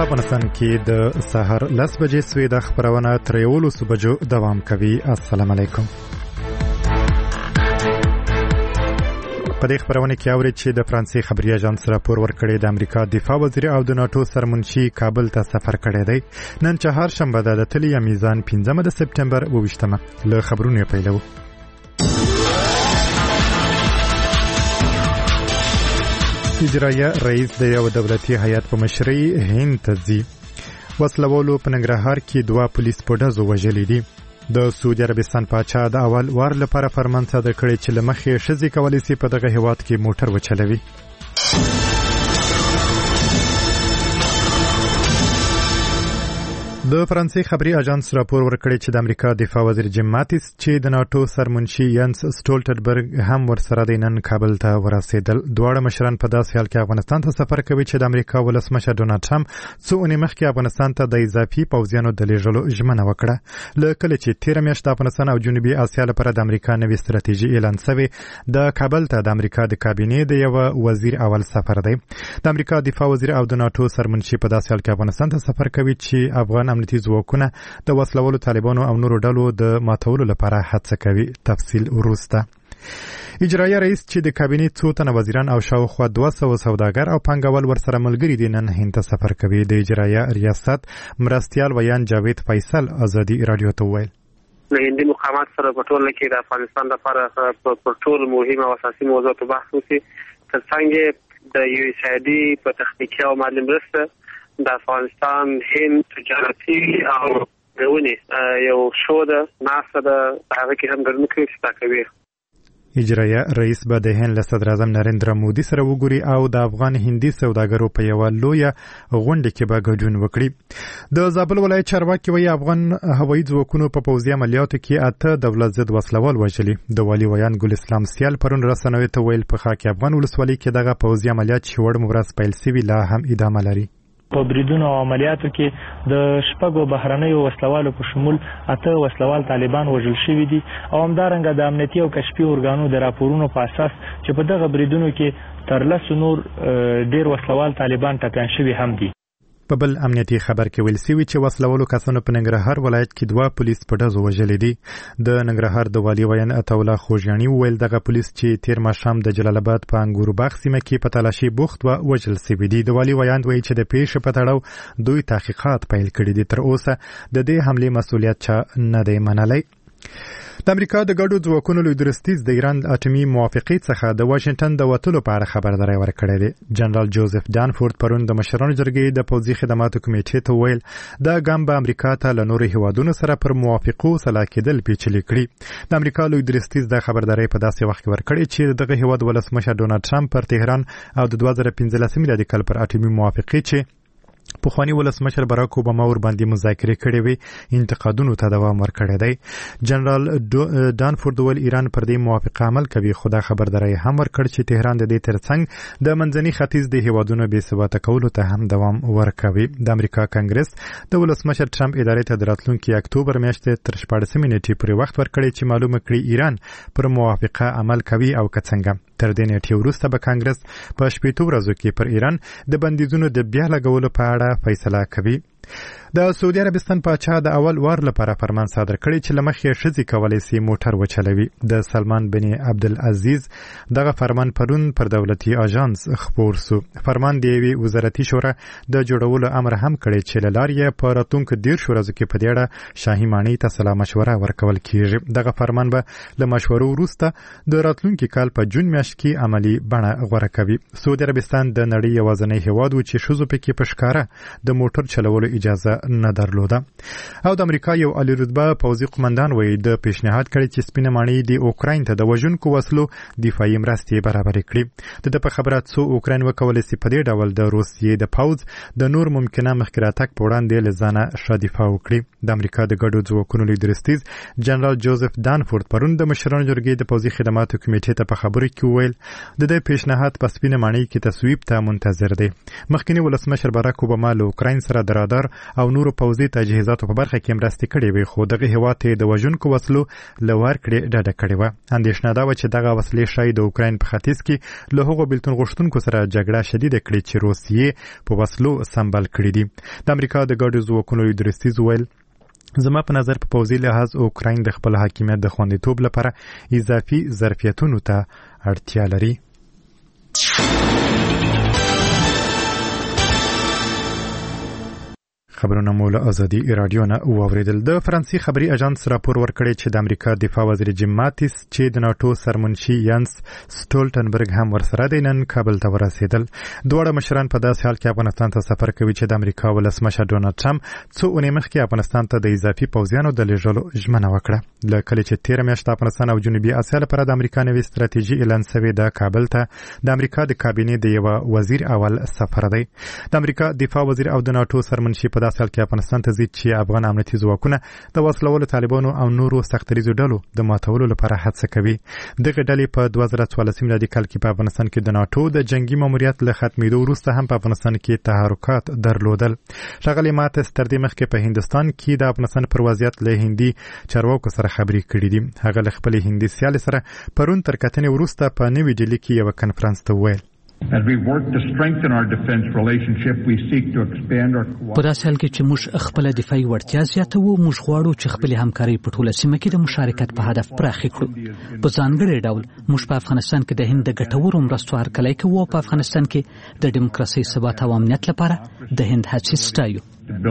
افغانستان کې د سحر 10 بجې سوی د خبرونه تر 11 بجو دوام کوي. السلام علیکم. په دې خبرونه کې اوري چې د فرانسې خبري اژانس راپور ورکړی د امریکا دفاع وزیر او د ناتو سرمنشي کابل ته سفر کړی دی. نن چهارشنبه د تلیا میزان 15 د سپټمبر 28مه له خبرونو پیلو. اجرایه رئیس د یو دولتي هیئت په مشرۍ هند ته ځي. وسلوالو په ننګرهار کې 2 پولیس په ډزو وژلي دي. د سعودي عربستان پاچا د اول وار لپاره فرمان صادر کړی چې لمخې ښځې کولی شي په دغه هیواد کې موټر وچلوي. د فرانسې خبري اژانس راپور ورکړی چې د امریکا دفاع وزیر جیم ماتیس چې د ناتو سرمنشي ینس سټولټنبرګ هم ورسره د نن کابل ته ورسېدل. دواړه مشران په داسې حال کې افغانستان ته سفر کوي چې د امریکا ولسمشر ډونالډ ټرمپ څو اونۍ مخکې افغانستان ته د اضافي پوځیانو د لېږلو ژمنه وکړه. له کله چې 13 میاشت د افغانستان او جنوبي اسیا لپاره د امریکا نوې ستراتیژي اعلان شوې، د کابل ته د امریکا د کابینې د یو وزیر اول سفر دی. د امریکا دفاع وزیر او د ناتو سرمنشي په داسې حال کې افغانستان ته سفر کوي چې افغان امنیتي ځواکونه د وسلوالو طالبانو او نورو ډلو د ماتولو لپاره هڅه کوي. تفصیل وروسته. اجرایه رئیس چې د کابینې څو تنه وزیران او شاوخوا 200 سوداګر او پانګوال ورسره ملګري دي نن هند ته سفر کوي. د اجرایه ریاست مرستیال ویان جاوید فیصل ازادي رادیو ته وویل د هندي مقامات سره په ټوله کې د افغانستان لپاره په ټول مهمه او اساسي موضوعات بحث وشي. ترڅنګ د یو سیادي په تخنیکي او مالي مرسته د افغانستان هند تجارتي او غونې یو شو ده ناسه ده هغه کې هم ګرځنه کوي چې تاکوي. اجرایه رئیس به د هند له صدر اعظم نریندرا مودي سره وګوري او د افغان هندي سوداګرو په یو لویه غونډه کې به ګډون وکړي. د زابل ولایت چارواکي وایي افغان هوایي ځواکونو په پوځي عملیاتو کې 8 دولت ضد وسلوال وژلي. د والي ویان ګل اسلام سیال پرون رسنیو ته ویل په خاک افغان ولسوالۍ کې دغه پوځي عملیات چې وړ مبرز پیل شوي لا هم ادامه لري. په بریدونو او عملیاتو کې د شپږو بهرنیو وسلوالو په شمول 8 وسلوال طالبان وژل شوي دي او همدارنګه د امنیتي او کشفي ارګانونو د راپورونو په اساس چې په دغه بریدونو کې تر 10 نور ډیر وسلوال طالبان ټپيان شوي هم دي. په بل امنیتي خبر کې ویل شوی چې وسلوالو کسانو په ننګرهار ولایت کې 2 پولیس په ډزو وژلي دي. د ننګرهار د والي ویان عطاالله خوږیاني ویل دغه پولیس چې تیر ماښام د جلال آباد په انګورو باغ سیمه کې په تلاشي بوخت و وژل شوي دي. د والي ویان وایي چې د پیښې په تړاو دوی تحقیقات پیل کړي دي. تر اوسه د دې حملې مسؤلیت چا نه دی منلی. د امریکا د ګډو ځواکونو لوی درستیز د ایران اټومي موافقې څخه د واشنگټن د وټلو په اړه خبرداری ورکړی دی. جنرال جوزف دانفورد پرون د مشرانو جرګې د پوځي خدماتو کمیټې ته ویل دا ګام به امریکا ته له نورو هیوادونو سره پر موافقو سلا کېدل پیچلي کړي. د امریکا لوی درستیز د خبرداری په داسې وخت کې ورکړی چې دغه هیواد ولسمشر ډونالډ ټرمپ پر تهران او د 2015 میلادي کال پر اټومي موافقې چې پخوانی ولسمشر باراک اوباما ور باندې مذاکرې کړې وي انتقادونو ته دوام ورکړی دی. جنرال دانفورد ول ایران پر دې موافقه عمل کوي. خدا خبرداری هم ورکړ چې تهران د دې ترڅنګ د منځني ختیځ د هیوادونو بې ثباته کولو ته هم دوام ورکوي. د امریکا کانګرس د ولسمشر ټرمپ ادارې ته د راتلونکي اکتوبر میاشتې تر 14 نیټې پورې وخت ورکړی چې معلومه کړي ایران پر موافقه عمل کوي او که څنګه. تر دې نیټې وروسته به کانګرس په 8 ورځو کې پر ایران د بندیزونو د بیا لګولو په اړه فیصله کوي. د سعودي عربستان پاچا د اول وار لپاره فرمان صادر کړی چې لمخې ښځې کولی شي موټر وچلوي. د سلمان بن عبدالعزیز دغه فرمان پرون پر دولتي اژانس خپور شو. فرمان د یوې وزارتي شورا د جوړولو امر هم کړی چې له لارې په راتلونکو 13 ورځو کې په دې اړه شاهي ماڼۍ ته سلا مشوره ورکول کیږي. دغه فرمان به له مشورو وروسته د راتلونکي کال په جون میاشت کې عملی بڼه غوره کوي. سعودي عربستان د نړۍ یوازینی هیواد و چې ښځو پکې په ښکاره د موټر چلولو اجازه نه درلوده. او د امریکا یو عالی رتبه پوځي قومندان وایي د پیشنهاد کړی چې سپینه ماڼۍ د اوکراین ته د وژونکو وسلو دفاعي مرستې برابرې کړي. د په خبره څو اوکراین وکولای شي په دې ډول د روسیې د پوځ د نور ممکنه مخکې راتګ په وړاندې له ځانه ښه دفاع وکړي. د امریکا د ګډو ځواکونو لوی درستیز جنرال جوزف دانفورد پرون د مشرانو جرګې د پوځي خدماتو کمیټې ته په خبرو کې ویل د دې پیشنهاد په سپینه ماڼۍ کې تصویب ته منتظر دی. مخکنی ولسمشر باراک اوباما له اوکراین سره د رادار ډالر او نورو پوځي تجهیزاتو په برخه کې مرستې کړې وي، خو دغه هیواد ته د وژونکو وسلو له ورکړې ډډه کړې وه. اندېښنه ده چې دغه وسلې ښایي د اوکراین په ختیځ کې له هغو بېلتون غوښتونکو سره جګړه شدیده کړي چې روسیې په وسلو سمبال کړي دي. د امریکا د ګاډو ځواکونو لوی درستیز وویل زما په نظر په پوځي لحاظ اوکراین د خپل حاکمیت د خوندیتوب لپاره اضافي ظرفیتونو ته اړتیا لري. خبرونه مو له ازادي رادیو نه واوریدل. د فرانسې خبري اژانس راپور ورکړی چې د امریکا دفاع وزیر جیم ماتیس چې د ناتو سرمنشي یانس سټولټنبرګ هم ورسره دی نن کابل ته ورسېدل. دواړه مشران په داسې حال کې افغانستان ته سفر کوي چې د امریکا ولسمشر ډونالډ ټرمپ څو اونۍ مخکې افغانستان ته د اضافي پوځیانو د لېږلو ژمنه وکړه. له کله چې تېره میاشت افغانستان او جنوبي اسیا لپاره د امریکا نوې ستراتیژي اعلان شوې ده، کابل ته د امریکا د کابینې د یو وزیر اول سفر دی. د امریکا دفاع وزیر او د ناتو سرمنشي په سال کې افغانستان ته ځي چې افغان امنیتي ځواکونه د وسلوالو طالبانو او نورو سختریزو ډلو د ماتولو لپاره هڅه کوي. دغه ډلې په 2014 میلادي کال کې په افغانستان کې د ناتو د جنگي ماموریت له ختمېدو وروسته هم په افغانستان کې تحرکات درلودل. ښاغلي ماتیس تر دې مخکې په هندستان کې د افغانستان پر وضعیت له هندي چارواکو سره خبرې کړې دي. هغه له خپلې هندي سیالۍ سره پرون تر کتنې وروسته په نوې ډیلي کې یو کنفرانس ته وویل As we work to strengthen our defense relationship, we seek to expand our په داسې حال کې چې موږ خپل دفاعي وړتیا زیاتوو، موږ غواړو چې خپل همکاري په ټوله سیمه کې د مشارکت په هدف پراخې کړو. په ځانګړي ډول موږ په افغانستان کې د هند د ګټورو مرستو هرکلی کوو او په افغانستان کې د ډیموکراسۍ ثبات او امنیت لپاره د هند هڅې ستایو.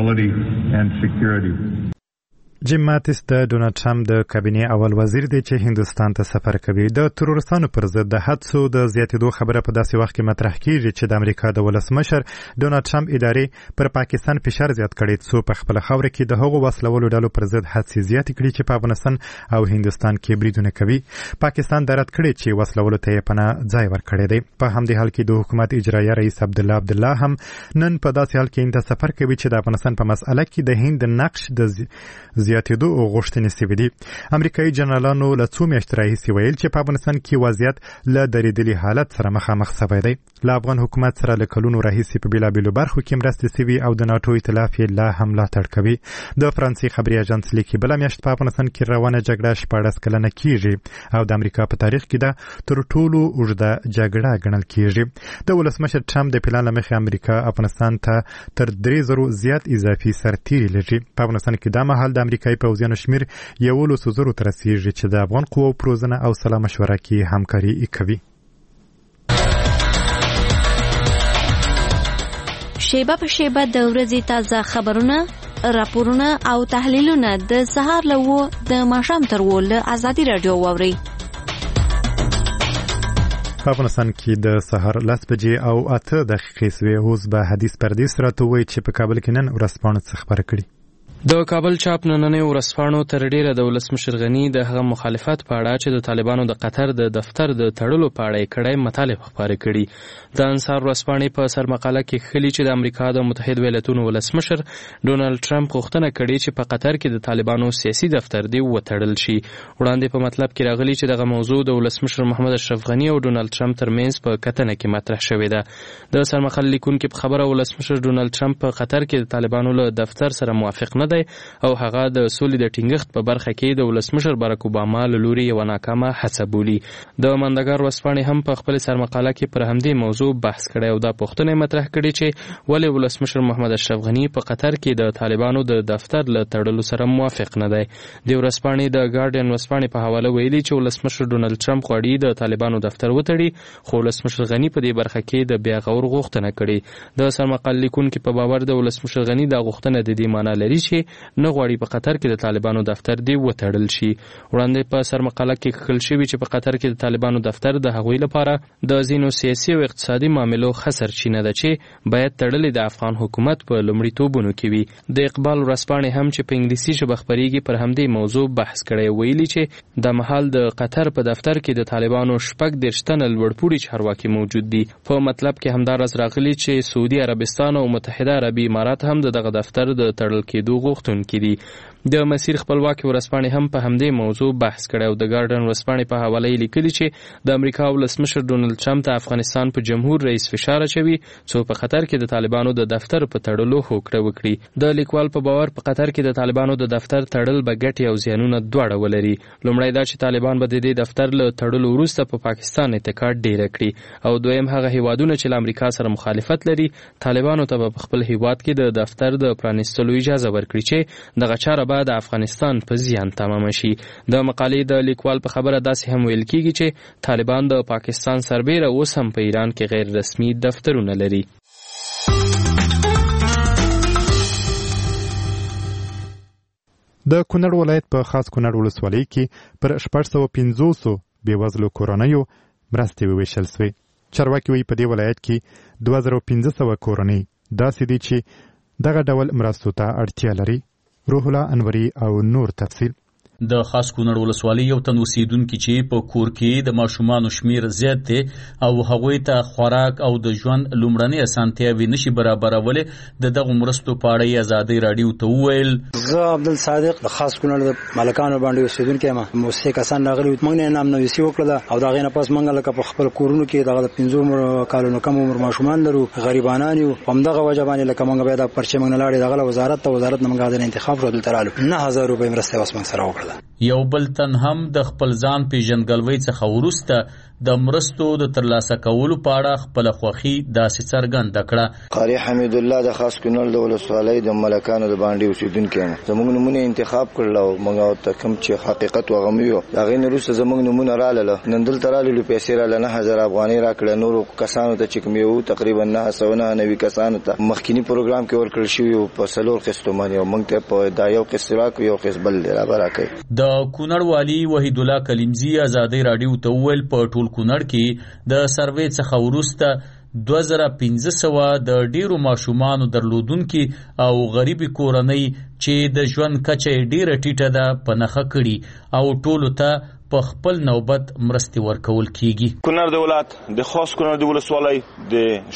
جیم ماتیس د ډونالډ ټرمپ د کابینې اول وزیر دی چې هندوستان ته سفر کوي. د ترورستانو پر ضد د حادثو د زیاتېدو خبره په داسې وخت کې مطرح کیږي چې د امریکا د ولسمشر ډونالډ ټرمپ ادارې پر پاکستان فشار زیات کړی څو په خپل خاوره کې د هغو وسلوالو ډلو پر ضد هڅې زیاتې کړي چې په افغانستان او هندوستان کې بریدونه کوي. پاکستان د رد کړی چې وسلوالو ته یې پناه ځای ورکړی دی. په همدې حال کې د حکومت اجرایه رئیس عبدالله هم نن په داسې حال کې انده سفر کوي چې د افغانستان په مسأله کې د هند نقش د زیاتېدو او غوښتنې سوي دي. امریکایي جنرالانو له څو میاشتو راهیسې ویل چې په افغانستان کې وضعیت له درېدلي حالت سره مخامخ سوی دی. له افغان حکومت سره له کلونو راهیسې په بېلابېلو برخو کې مرستې سوي او د ناټو ایتلاف یې لا هم ملاتړ کوي. د فرانسې خبري اژانس لیکي بله میاشت په افغانستان کې روانه جګړه 14 کلنه کیږي او د امریکا په تاریخ کې ده تر ټولو اوږده جګړه ګڼل کیږي. د ولسمشر ټرمپ د پلان له مخې امریکا افغانستان ته تر 3000 زیات اضافي سرتیري لري. په افغانستان کې دا مهال د امریکایي پوځیانو شمیر 11,000 ته رسیږي چې د افغان قواو په روزنه او سلا مشوره کې همکاري کوي. شیبه په شیبه د ورځې تازه خبرونه، راپورونه او تحلیلونه د سهار له 9 د ماښام تر 10 له ازادي رادیو واورئ. په افغانستان کې د سهار 10 بجې او 8 دقیقې سوې. اوس به حدیث پردیس راته وایي چې په کابل کې نن ورځپاڼو څه خبره کړي. د کابل چاپ نننۍ ورځپاڼو تر ډیره د ولسمشر غني د هغه مخالفت په اړه چې د طالبانو د قطر د دفتر د تړلو په اړه یې کړی مطالب خپاره کړي. د انصار ورځپاڼې په سرمقاله کې ښیلي چې د امریکا د متحد ایالاتونو ولسمشر ډونالډ ټرمپ غوښتنه کړې چې په قطر کې د طالبانو سیاسي دفتر دی وتړل شي. وړاندې په مطلب کې راغلي چې دغه موضوع د ولسمشر محمد اشرف غني او ډونالډ ټرمپ ترمنځ په کتنه کې مطرح شوې ده. د سرمقاله لیکونکو په خبره ولسمشر ډونالډ ټرمپ په قطر کې د طالبانو له دفتر سره موافق نه دی او هغه د سولې د ټینګښت په برخه کې د ولسمشر باراک اوباما له لوري یو ناکامه هڅه بولي. د مندګار ورځپاڼې هم په خپل سرمقاله کې پر همدې موضوع بحث کړی او دا پوښتنه مطرح کړې چې ولې ولسمشر محمد اشرف غني په قطر کې د طالبانو د دفتر له تړلو سره موافق نه دی. د ورځپاڼې د ګارډین ورځپاڼې په حواله ویلي چې ولسمشر ډونالډ ټرمپ غواړي د طالبانو دفتر وتړي، خو ولسمشر غني په دې برخه کې د بیا غور غوښتنه کړې. د سرمقاله لیکونکو په باور د ولسمشر غني د غوښتنه د دې معنی لري چې نه غواړي په قطر کې د طالبانو دفتر دی وتړل شي. وړاندې په سرمقاله کې ښکل شوی چې په قطر کې د طالبانو دفتر د هغوی لپاره د ځینو سیاسي او اقتصادي معاملو ښه سرچینه ده چې باید تړلې د افغان حکومت په لومړیتوبونو کې وي. د اقبال ورځپاڼې هم چې په انګلیسي ژبه خپریږي پر همدې موضوع بحث کړی، ویلي چې د مهال د قطر په دفتر کې د طالبانو 14 تنه لوړپوړي چارواکي موجود دي. په مطلب کې همدارس راغلي چې سعودي عربستان او متحده عربي امارات هم دغه دفتر د تړل کېدو غوښتونکي دي. د مسیر خپلواکي ورځپاڼې هم په همدې موضوع بحث کړی او د ګارډن ورځپاڼې په حواله یې لیکلي چې د امریکا ولسمشر ډونالډ ټرمپ ته افغانستان په جمهور رئیس فشار اچوي څو په قطر کې د طالبانو د دفتر په تړلو هوکړه وکړي. د لیکوال په باور په قطر کې د طالبانو د دفتر تړل به ګټې او زیانونه دواړه ولري. لومړی دا چې طالبان به د دې دفتر له تړلو وروسته په پاکستان اتکا ډیره کړي او دویم هغه هیوادونه چې له امریکا سره مخالفت لري طالبانو ته په خپل هیواد کې د دفتر د پرانیستلو اجازه ورکړي چې دغه چاره به د افغانستان په زیان تمام شي. د مقالې د لیکوال په خبره داسې هم ویل کیږي چې طالبان د پاکستان سربیره اوس هم په ایران کې غیر رسمي دفترونه لري. د کونړ ولایت په خاص کونړ ولسوالۍ کې پر 650 بېوزلو کورنیو مرستې وویشل سوې. چارواکي وایي په دې ولایت کې 2500 کورنۍ داسې دي چې دغه ډول مرستو ته اړتیا لري. روح الله انوري او نور تفصیل. د خاص کونړ ولسوالۍ یو تن اوسیدونکي چې په کور کې د ماشومانو شمیر زیات دی او هغوی ته خوراک او د ژوند لومړنۍ اسانتیاوې نشي برابرولی د دغو مرستو په اړه یې ازادۍ راډیو ته وویل. زه عبدالصادق د خاص کونړ د ملکانو باندې اوسیدونکی یم. موسسې کسان راغلي موږ نه نامنویسي وکړله او د هغې نه پس موږ لکه په خپل کورونو کې دغه د 15 کالونو کم عمر ماشومان لرو غریبانان یو. په همدغه وجه باندې لکه موږ بیا دا پرچې موږ نه لاړې دغه وزارت نه موږ د انتخاب شو دلته رالو 9000 روپۍ مرستې اوس موږ سره وکړه. یو بل تن هم د خپل ځان پیژندګلوۍ څخه وروسته د مرستو د ترلاسه کولو په اړه خپل خوښي داسې څرګنده کړه. قاری حمید الله د خاص کونړ د ولسوالۍ د ملکانو د باندې اوسیدونکی یم. زموږ نمونه انتخاب کړل او موږ ته کوم چې حقیقت وغمیو هغې نه وروسته زموږ نمونه رااله نن دلته راللو پیسې رااله 9000 افغانۍ راکړه. نورو کسانو ته چې کوم یو تقریبا 999 کسانو ته مخکینی پروګرام کې ورکړل شوی په 4 قسطو باندې او موږ ته په دا یو قسط راکړو یو قسط بل راکړي. د کونړ والی وحید الله کلیمزی ازادۍ راډیو ته وویل په ټول کونړ کې د سروې څخه وروسته 2500 د ډیرو ماشومانو درلودونکي او غریبي کورنۍ چې د ژوند کچه ډیره ټیټه ده په نښه کړي او ټولو ته په خپل نوبت مرستې ورکول کیږي. کونړ د ولایت د خاص کونړ د ولسوالۍ د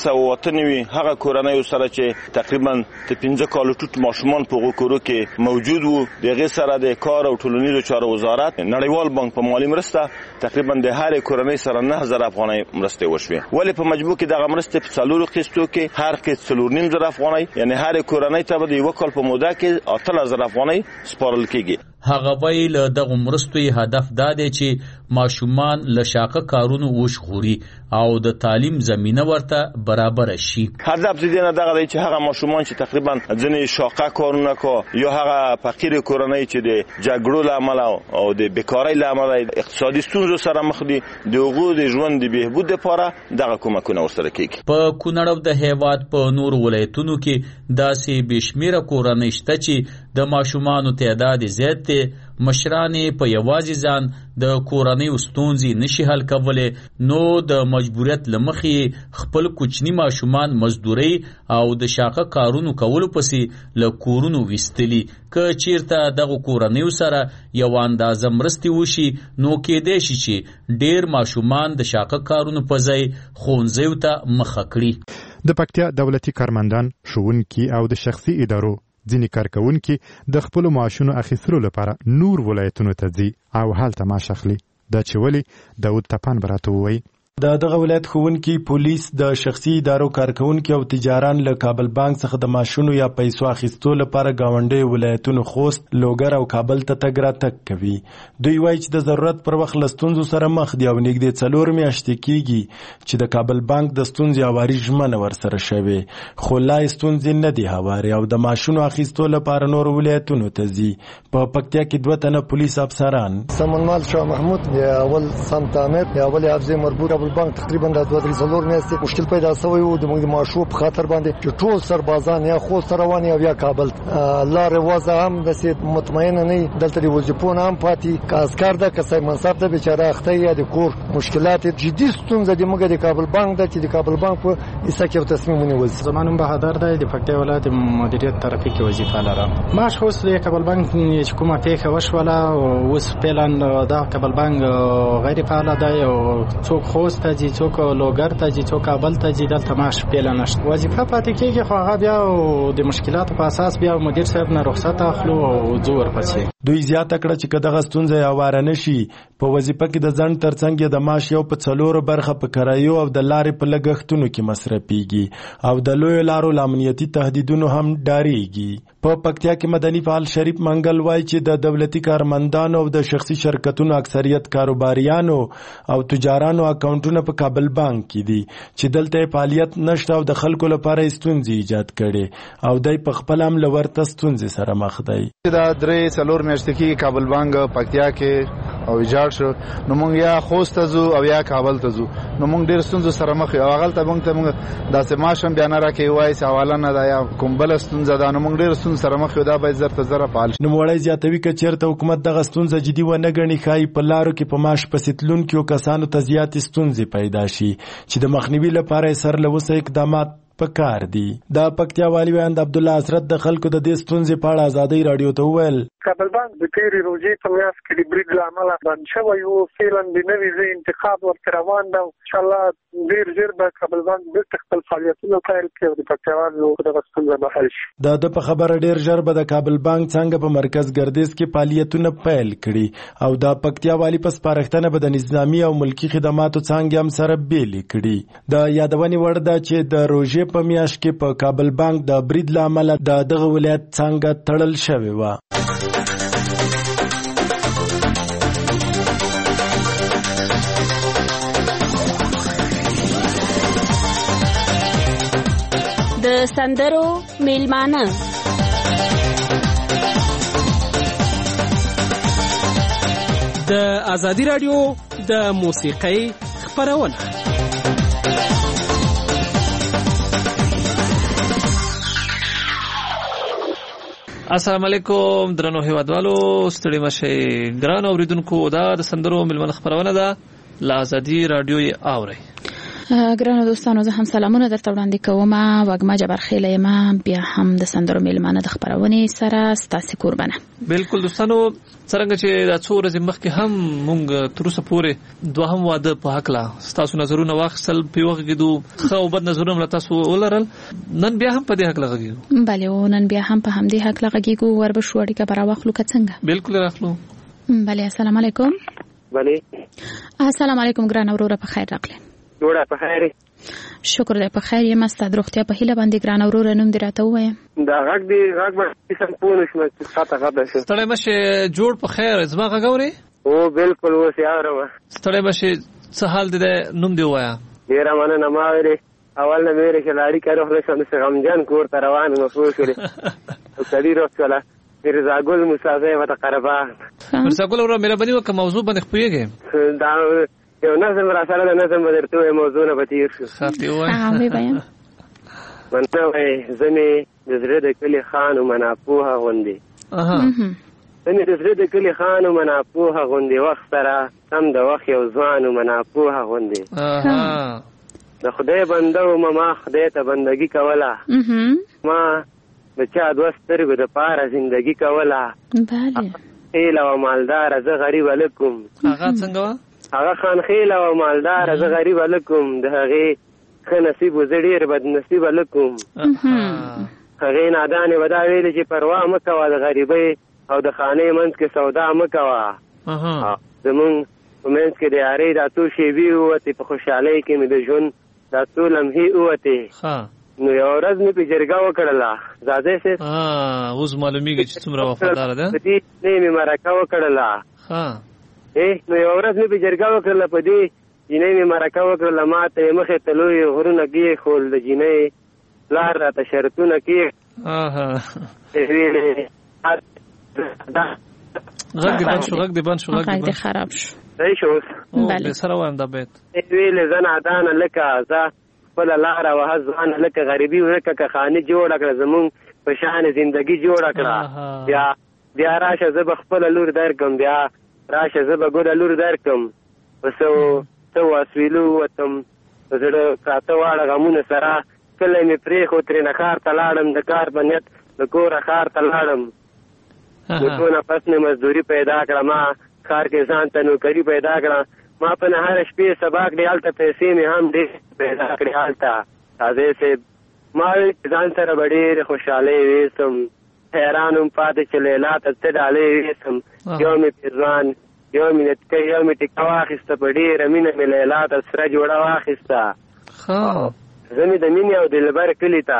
698 هغه کورنۍ سره چې تقریبا 15 کال ټوټ ماشومان په غوکورو کې موجود وو. دغه سره د کار او ټولنیزو چارو وزارت نړیوال بانک په مالی مرسته تقریبا د هر کورنۍ سره 9000 افغانۍ مرستې وشوې. ولی په مجموع کې دغه مرستې په 4 قسطو کې هر قسط 4.5 افغانۍ یعنی هر کورنۍ ته د یو کال په موده کې 8000 افغانۍ سپارل کیږي. هغه ویل دغه مرستو هدف دا دی چې ماشومان له شاقه کارونو وژغوري او د تعلیم زمینه ورته برابر شي. هدف دې نه دغه دی چې هغه ماشومان چې تقریبا ځنې شاقه کارونه کو یا هغه فقیر کورنۍ چې د جګړو له امله او د بیکاری له امله اقتصادي ستونزو سره مخ دي د هغو د ژوند د بهبود لپاره دغه کومکونه ورسره کیږي. په کونړ د هیواد په نور ولایتونو کې داسې بشمیره کورنۍ شته چې د ماشومانو تعداد زیات دی. مشرانې په یوازې ځان د کورنۍ ستونزې نشي حل کولی نو د مجبوریت له مخې خپل کوچني ماشومان مزدوري او د شاقه کارونو کولو پسې له کورونو ویستلي. که چیرته دغه کورنیو سره یو اندازه مرستې وشي نو کېدای شي چې ډیر ماشومان د شاقه کارونو په ځای ښوونځیو ته مخه کړي. د پکتیا دولتي کارمندان ښوونکي او د شخصي ادارو ځینې کارکوونکي د خپلو معاشونو اخیستلو لپاره نور ولایتونو ته ځي او هلته معاش اخلي. دا چې ولې داود تپان به راته ووایي. دغه ولایت ښوونکي پولیس د شخصي ادارو کارکوونکي او تجاران له کابل بانک څخه د معاشونو یا پیسو اخیستو لپاره ګاونډي ولایتونو خوست لوګر او کابل ته تګ راتګ کوي. دوی وایي چې د ضرورت پر وخت له ستونزو سره مخ دي او نږدې 4 میاشتې کیږي چې د کابل بانک د ستونزې هواري ژمنه ورسره شوې خو لا ستونزې نه دي هواري او د معاشونو اخیستو لپاره نور ولایتونو ته ځي. په پکتیا کې 2 تنه پولیس افسران سمنمال شاه محمود یا اول سمت امیر یا اول حافظه مربوط بانک تقریبا د 2-3 میاشتې مشکل پیدا شوی و د موږ معاشو په خاطر باندې چې ټول سربازان یا خوست روان یا کابل لار وځه هم د سي مطمئن نه دلته دی وظیفونه هم پاتې کاسکار ده کسای منصب ده بیچاره اخته یا د کور مشکلات جدي ستونزه دی موږ د کابل بانک د چې د کابل بانک په ایسه کې تصمیم ونیول. زمانم بهادر ده د پکتیا ولایت مدیریت ترافیک وظیفه لرم. ماش خوست د کابل بانک چې کومه پیښه وشوله اوس پلان د کابل بانک غیر فعال ده او څوک خوست خوست ته ځي څوک لوګر ته ځي څوک کابل ته ځي دلته معاش پیله نشته وظیفه پاتې کېږي خو هغه بیا د مشکلاتو په اساس بیا مدیر صاحب نه رخصت اخلو او ځو ورپسې دوی زیاته کړه چې که دغه ستونزه هواره نشي په وظیفه کې د ځنډ ترڅنګ د معاش یو په 4 برخه په کرایو او د لارې په لګښتونو کې مصرفيږي او د لوی لارو امنیتي تهدیدونو هم ډاریږي په پکتیا کې مدني فعال شریف منګل وایي چې د دولتي کارمندانو او د شخصي شرکتونو اکثریت کاروباریانو او تجارانو اکاونټونه په کابل بانک کې دي چې دلته فعالیت نشته او د خلکو لپاره ستونزې ایجاد کړي او دای په خپل هم لورته ستونزې سره مخ دی دا 3-4 میاشتې کې کابل بانک پکتیا کې او ایجاد شو نو مونږ یا خوست ته ځو او یا کابل ته ځو نو مونږ ډېر ستونزو سره مخ یو هغه ته مونږ داسې ماشم بیا نه راکې وایي چې حواله نه ده یا کوم بله ستونزه ده نو مونږ ډېر ستونزو سره مخ یو دا باید زر ته زره فعال شي نوموړی زیاتوي که چېرته حکومت دغه ستونزه جدي ونه ګڼي ښایي په لارو کې په معاش پسې تلونکو کسانو ته زیاتې ستونزې پیدا شي چې د مخنیوي لپاره یې سر له وسه اقدامات پکار دي د پکتیا والی ویاند عبدالله حضرت د خلکو د دې ستونزې په اړه ازادۍ رادیو ته وویل کابل بانک د تیری روزې په میاشت کې د برید له امله بند شوی و فعلا د نوي ځای انتخاب ورته روان ده انشاءالله ډېر ژر به کابل بانک بیرته خپل فعالیتونه پیل کړي او د پکتیاوالو دغه ستونزه به حل شي د په خبره ډېر ژر به د کابل بانک څنګه په مرکز ګردیز کې فعالیتونه پیل کړي او د پکتیا والی په سپارښتنه به د نظامی او ملکی خدماتو څنګه هم سره بیل کړي د یادونې وړ ده چې د روزې په میاشت کې په کابل بانک د برید له امله د دغه ولایت څنګه تړل شوی و د سندرو میلمانه د ازادي رادیو د موسیقۍ خپرونه السلام علیکم درنو هیوادوالو ستړي مشئ ګران اوریدونکو دا د سندرو میلمانه خپرونه ده له ازادي رادیو یې اورئ ګرانو دوستانو زه هم سلامونه درته وړاندې کوم وګما جبرخیله یم بیا هم د سندرو میلمانه د خپرونې سره ستاسو قربانه بالکل دوستانو څنګه چې دا څو ورځې مخکې هم مونږ تر اوسه پورې دوهم واده په حق لا تاسو نظرونه واخیستل په وخت کې خو بد نظرونه تاسو ولرل نن بیا هم په دې حق لغږیږو بله او نن بیا هم په همدې حق لغږیږو وربه شو اړیکه برا واخلو که څنګه بالکل راخلو بله السلام علیکم بله السلام علیکم ګران وروره په خیر راغلی جوړه په خیر شکر دې په خیر یم ستاسو روغتیا په هیله باندې ګران وروره نوم دې راته ووایه دا غږ به سم پوه نشم چې څه غږ ده ستړی مشه جوړ په خیر زما غږ اوري او بالکل اوس یې اورم ستړی مشه څه حال دې نوم دې وایا ډیره مننه ما ویلې اول نه مې رخلاړي کارو خلاص نو غمجان کور ته روان نو خو کړې او کدي روښلا مرزا ګل مسافه وته قربان مرزا ګل ورو مهرباني وکړه موضوع باندې خپويږي دا یو نظم را سره د نظم بدرته موضوع نه بتیر شو خاطی وای وی بیان مننه وای زمي د زړه د کلی خان او مناپوها غوندي زمي د زړه د کلی خان او مناپوها غوندي وخت سره سم د وخت یو ځوان او مناپوها غوندي د خدای بنده او ما خدای ته بندگی کوله ما بچا دوسترګو د پاره زندگی کوله bale ایله او مالدار زه غریب الکم هغه څنګه هغه خان خیل او مالدار زه غریب الکم د هغه ښه نصیب و زه ډېر بد نصیب الکم هغې نادانې به دا ویلې چې پروا مه کوه د غریبۍ او د خانې منځ کې سودا مه کوه زمونږ په منځ کې د یارۍ دا څو شېبې ووتې په خوشحالۍ کې مې د ژوند دا څو لمحې ووتې نو یوه ورځ مې پې جرګه وکړله زاده صاحب اوس معلومېږي چې څومره وفاداره ده په دې نه مې مرکه وکړله نو یوه ورځ مې پې جرګه وکړله په دې جینۍ مې مرکه وکړله ما ته یې مخې ته لوی غرونه کېښول د جینۍ پلار راته شرطونه غږ دې بند شو خراب شو صحیح شو اوس بې سره وایم دا بیت ویلې زه نادانه لکه زه خپله لاره وهه ځوانه لکه غریبي ورکه که خاني جوړه کړه زمونږ په شان زندګي جوړه کړه بیا راشه زه به خپله لور درکړم بیا راشه زه به ګوډه لور درکړم په څه واسویلو ووتم په زړه پراته واړه غمونه سره کلی مې پرېښود ترېنه ښار ته لاړم د کار په نیت د کوره ښار ته لاړم د څو نفس مې مزدوري پیدا کړه ما ښار کې ځان ته نوکري پیدا کړه ما په نهار شپې سبا کړې هلته پیسې مې هم ډېر پیدا کړې هلته تازه صاحب ما ځان سره به ډېرې خوشحالۍ ویستم حیران هم پاتې چې لیلا ته څه ډالۍ ویستم یو مې پیزوان یو مې نتکۍ یو مې ټیکه واخیسته په ډېره مینه مې لیلا ته سره جوړه واخیسته زه مې د مینې او دلبر کلي ته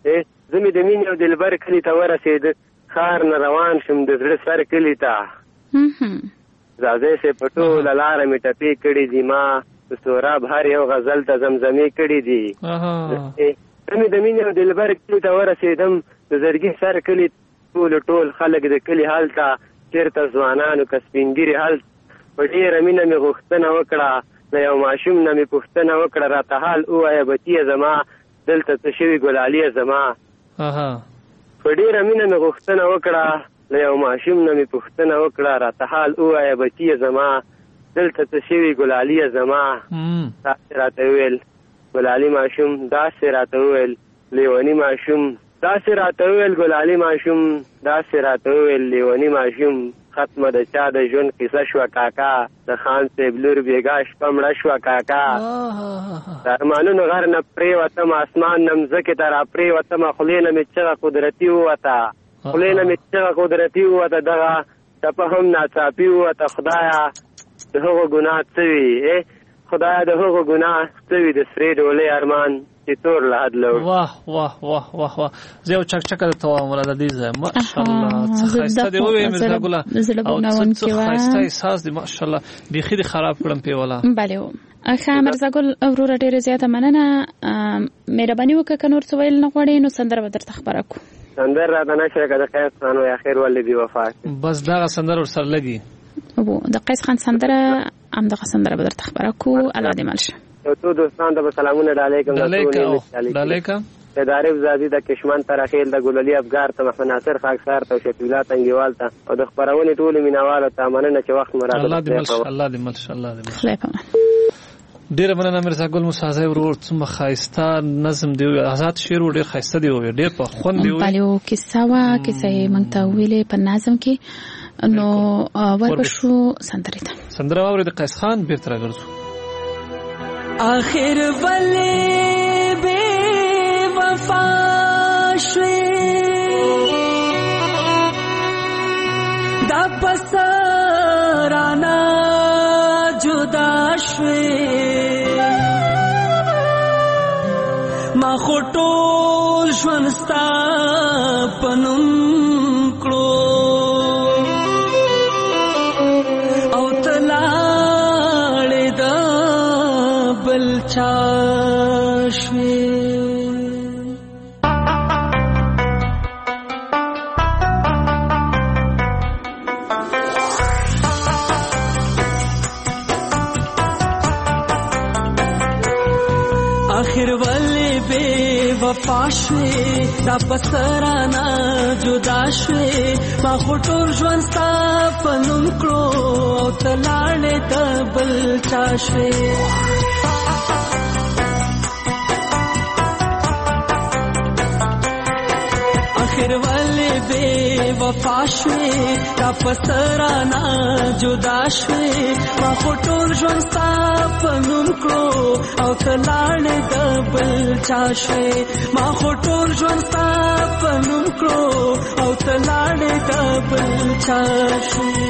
ورسېد ښار نه روان شم د زړه سر کلي ته زازی صاحب په ټوله لاره مې ټپې کړي دي ما د سوراب هر یو غزل ته زمزمې کړي دي زه مې د مینې او دلبر کلي ته ورسېدم د زرګي سر کلي ټول خلک د کلي هلته چېرته ځوانانو که سپین ږیري هلته په ډېره مینه مې غوښتنه وکړه له یو ماشوم نه مې پوښتنه وکړه راته حال ووایه بچیه زما دلته څه شوي ګلالیه زما په ډېره مینه مې غوښتنه وکړه له یو ماشوم نه مې پوښتنه وکړه راته حال ووایه بچیه زما دلته څه شوي ګلالیه زما داسې راته وویل ګلالي ماشوم داسې راته وویل لیوني ماشوم داسې راته وویل ګلالي ماشوم داسې راته وویل لیوني ماشوم ختمه د چا د ژوند کیسه شوه کاکا د خان صاحب لور بېګا شپه مړه شوه کاکا د ارمانونو غر نه پرېوتم اسمان نه مځکې ته را پرېوتمه خولې نه مې چغه قدرتي ووته دغه ټپه هم ناڅاپي ووته خدایه د هغو ګناه څه وي خدایه د هغو ګناه څه وي د سرې ډولۍ ارمان چې تور له حد لوړ واه واه واه واه واه زه یو چکچکه درته وایم ولاده دې ځای ماشاءالله څه ښایسته دې وویې مرزا ګله او څه ښایسته احساس دې ماشاءالله بیخي دې خراب کړم پې ولا بلې ښه مرزا ګل وروره ډېره زیاته مننه مهرباني وکړه که نور څه ویل نه غواړې نو سندره به درته خپره کړو سندر راته نشره که د قیس خان وایي اخر ولې دې وفا بس دغه سندره ورسره لګي د قیس خان سندره همدغه سندره به درته خپره کړو الله دې مل شه یو څو دوستان ته به سلامونه ډالۍ کوم ډالۍ کوم د عارف زادي د کشمن ترخیل د ګلالي افګار ته محمد ناصر خاکسار ته شفیع الله تنګیوال ته او د خبرونې ټولو مینوالو ته مننه چې وخت مراد الله دې مل ډیره مننه مرزا ګل موسی ورور څومره ښایسته نظم دی آزاد شعر ډیر ښایسته دی ډیر په خوند دی بلو کیسه مونږ ته ویلې په نظم کې نو ورپښو سندره واورې د قیس خان بیرته راګرځو آخر ولې بے وفا شوې دا پسرانا جدا شوې ما خو ټول ژوند ستا په نوم کړو او ته لاړې د بل چا شوې آخر ولې بے وفا شوې دا پسرانا جدا شوې ما خو ټول ژوند ستا په نوم کړو او ته لاړې د بل چا شوې آخر ولې بے وفا شوې دا پسرانا جدا شوې ما خو ټول ژوند ستا په نوم کړو او ته لاړې د بل چا شوې ما خو ټول ژوند ستا په نوم کړو او ته لاړې د بل چا شوې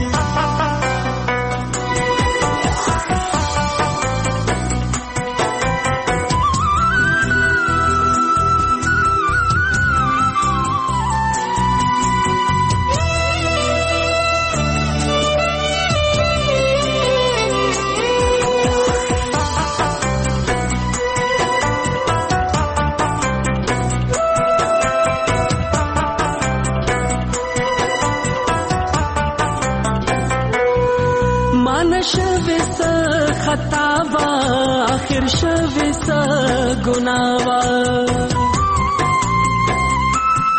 خطاوا آخر شوی سا گناوا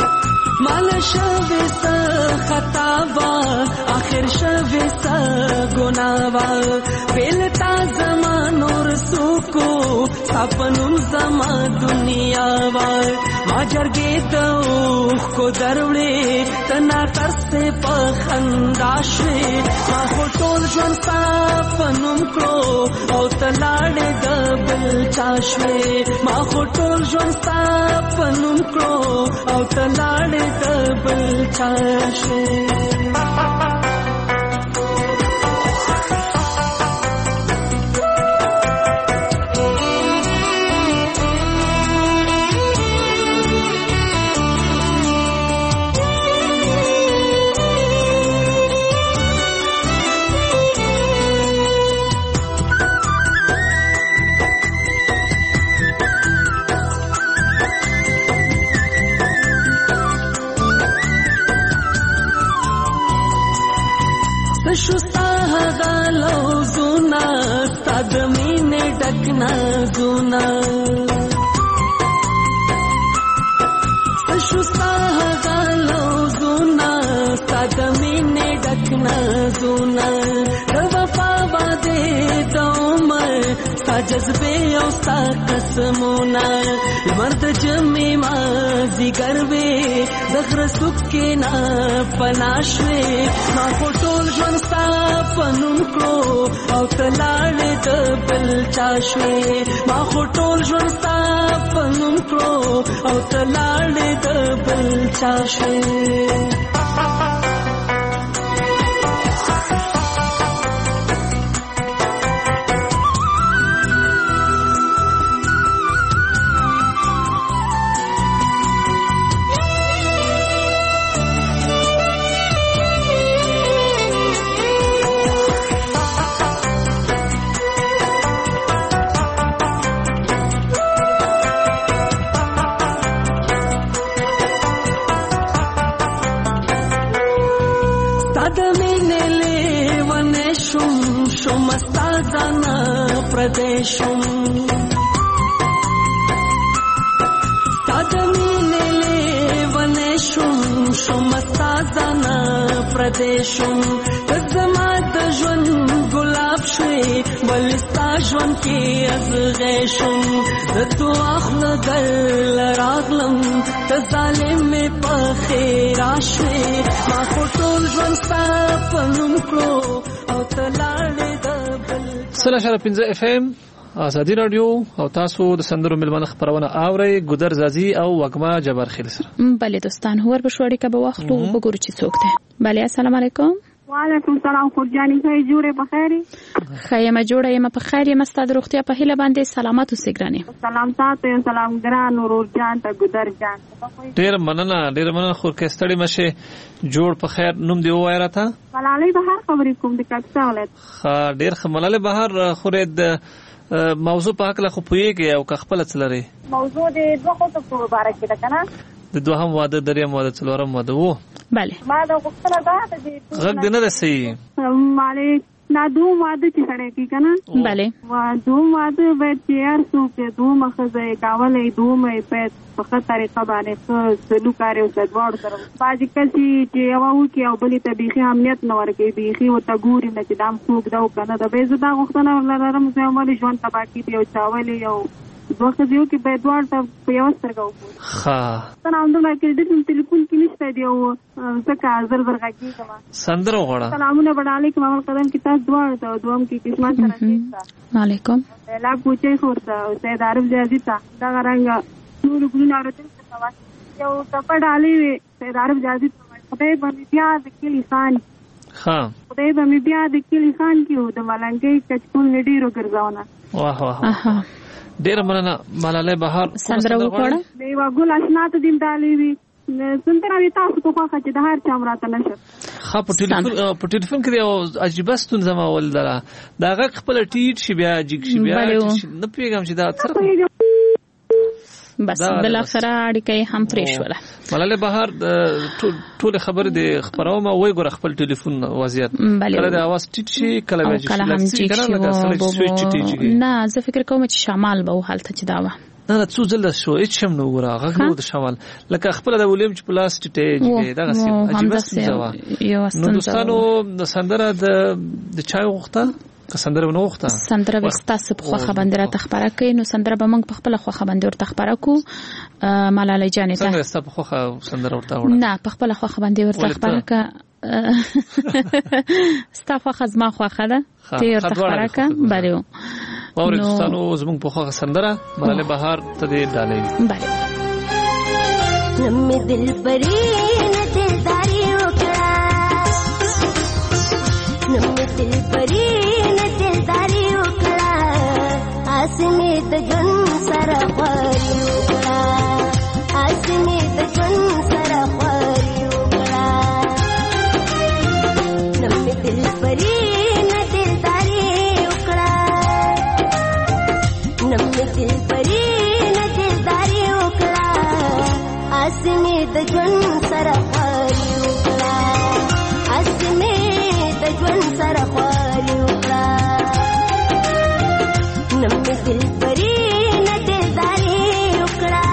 مال شوی سا خطاوا آخر شوی سا ګناوا بیلتا زمانو رسوکو سپنوم زما دنیا وا ما جرګې ته کو دروړې تنا ترسه په خندا شوي ما ټول ژوند سپنوم کړو او تلاړې د بل چا شوي ما ټول ژوند سپنوم کړو او تلاړې د بل چا شوي شوستا غالو زونا ستاد مینه ډکنا زونا شوستا غالو زونا ستاد مینه ډکنا زونا وفا باندې دومر ستا جذبه او ستا قسمونه مرد جمع ما زیګر وې زخر سکه نا پناشوي ما ټول ژوند ستا پنوم کړو او تلاړې د بل چا شوي ما ټول ژوند ستا پنوم کړو او تلاړې د بل چا شوي پردیشم تادمینه لیونشم شمستازانا پردیشم تزما د ژوند ګلاب شوي ولستا ژوند کې ازغیشم تو اخله در راغلم ته ظالم په خیر شوي ما ټول ژوند ستا پنوم کړو او تلاړې د بل 3.15 FM ازادي رادیو او تاسو د سندرو ملمنه خبرونه اوري ګودر زازي او وګما جبر خیل سره بله دوستان هور بشوړی که به وختو وګورو چې څوک ده بله السلام علیکم وعلیکم السلام خورجانی خی جوړه بخیری خیمه جوړه یم په خیر یم ستاد روغتیا په هله باندې سلامات اوسې ګرانه سلام تاسو سلام ګران ورور جان ته ګودر جان ډیر مننه خور کې ستړي مشه جوړ په خیر نوم دی وای راته ملالۍ بهر خبرې کوم د کاکسا ولایت ډیر ملالۍ بهر خورید موضوع په حق له خو پویږي او که خپل څلري موضوع د دوه خو په اړه کې ده کنه د دوهم واده دریم واده څلورم واده وو بله ما دا غوښتنه ده چې غږ دې نه رسي مالې نا دوه واده چې سره کې کنه بله دوه واده به تیار سو کې دوه مخزه کاولې دوه مې په په طریقه باندې سلوک کارو سدوار سره باجی کسي چې یو کې او بلې طبيخي اهمیت نه ورکې بيخي او تګوري نه چې دام خوګ دا کنه دا به زدا غوښتنه ولرم چې مالې ژوند تباکی دی او چاولې یو دوه دیو کې به دوار ته په یو سترګو ها سلامونه کې د ټلیفون کې نشته دی او زکه حاضر ورغږی کما سندره وغړه سلامونه علیکم اول قدم کې تاسو دوار ته دوم کې قسمت سره کیسه علیکم لا کوچې خورته سید عارف جازي تا دا رنګ نور ګلونه راته یو کپړ علي سید عارف جازي خدای باندې بیا د کلی خان ها خدای باندې بیا د کلی خان کیو د ملنګي کچکول نډیرو ګرځاونه واه ډیر مننه ملالۍ بهر سندره وکړه دی وګول آشنا ته دین دالي وی سندره وی تاسو په خوا چې د هر چا مراته نشه خا په ټلیفون کې یو عجیب ستونزه ما ول دا غږ خپل ټیټ شي بیا جګ شي بیا نه پیغام چې دا څه بس بل اخره اړیکې هم پرې شوله ملالۍ بهر ټول خبر د خبرونه وای ګور خپل ټلیفون وضعیت کله د اواز ټیټ شي کله به نه زه فکر کوم چې شمال به حالت چې دا و نه څو ځله شو هیڅ هم نو راغ نو د شمال لکه خپل د ولیم چې پلاس ټیټ دغه سیم عجیب څه نو دوستانو د سندره د چای وخته سندره نو وخته سندره وستاسو په خوخه باندې را تخبره کوي نو سندره به موږ په خپل خوخه باندې ور تخبره کو ملالۍ جانې ته څنګه ستاسو په خوخه سندره ورته وړه نه په خپل خوخه باندې ور تخبره کا ستاسو خوخه زما خوخه ده ته ور تخبره کا بریو باور دوستانو زموږ په خوخه سندره ملالۍ بهار ته دې ډالې بریو نمې دل پرې نه دلداري وکړه نمې دل پرې نه دلداري وکړه اسمه د جن سره خوري وکړه اسمه د جن سره خوري وکړه نمې دل پرې نه دلداري وکړه نمې دل پرې نه دلداري وکړه اسمه د جن سره خوري وکړه اسمه د جن سره خوري وکړه نمې دل پرې نه دلداري وکړه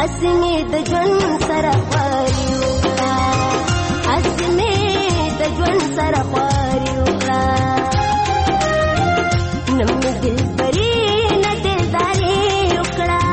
اسمه د ژوند سره خواري وکړه اسمه د ژوند سره خواري وکړه نم دل پرې نه دلداري وکړه.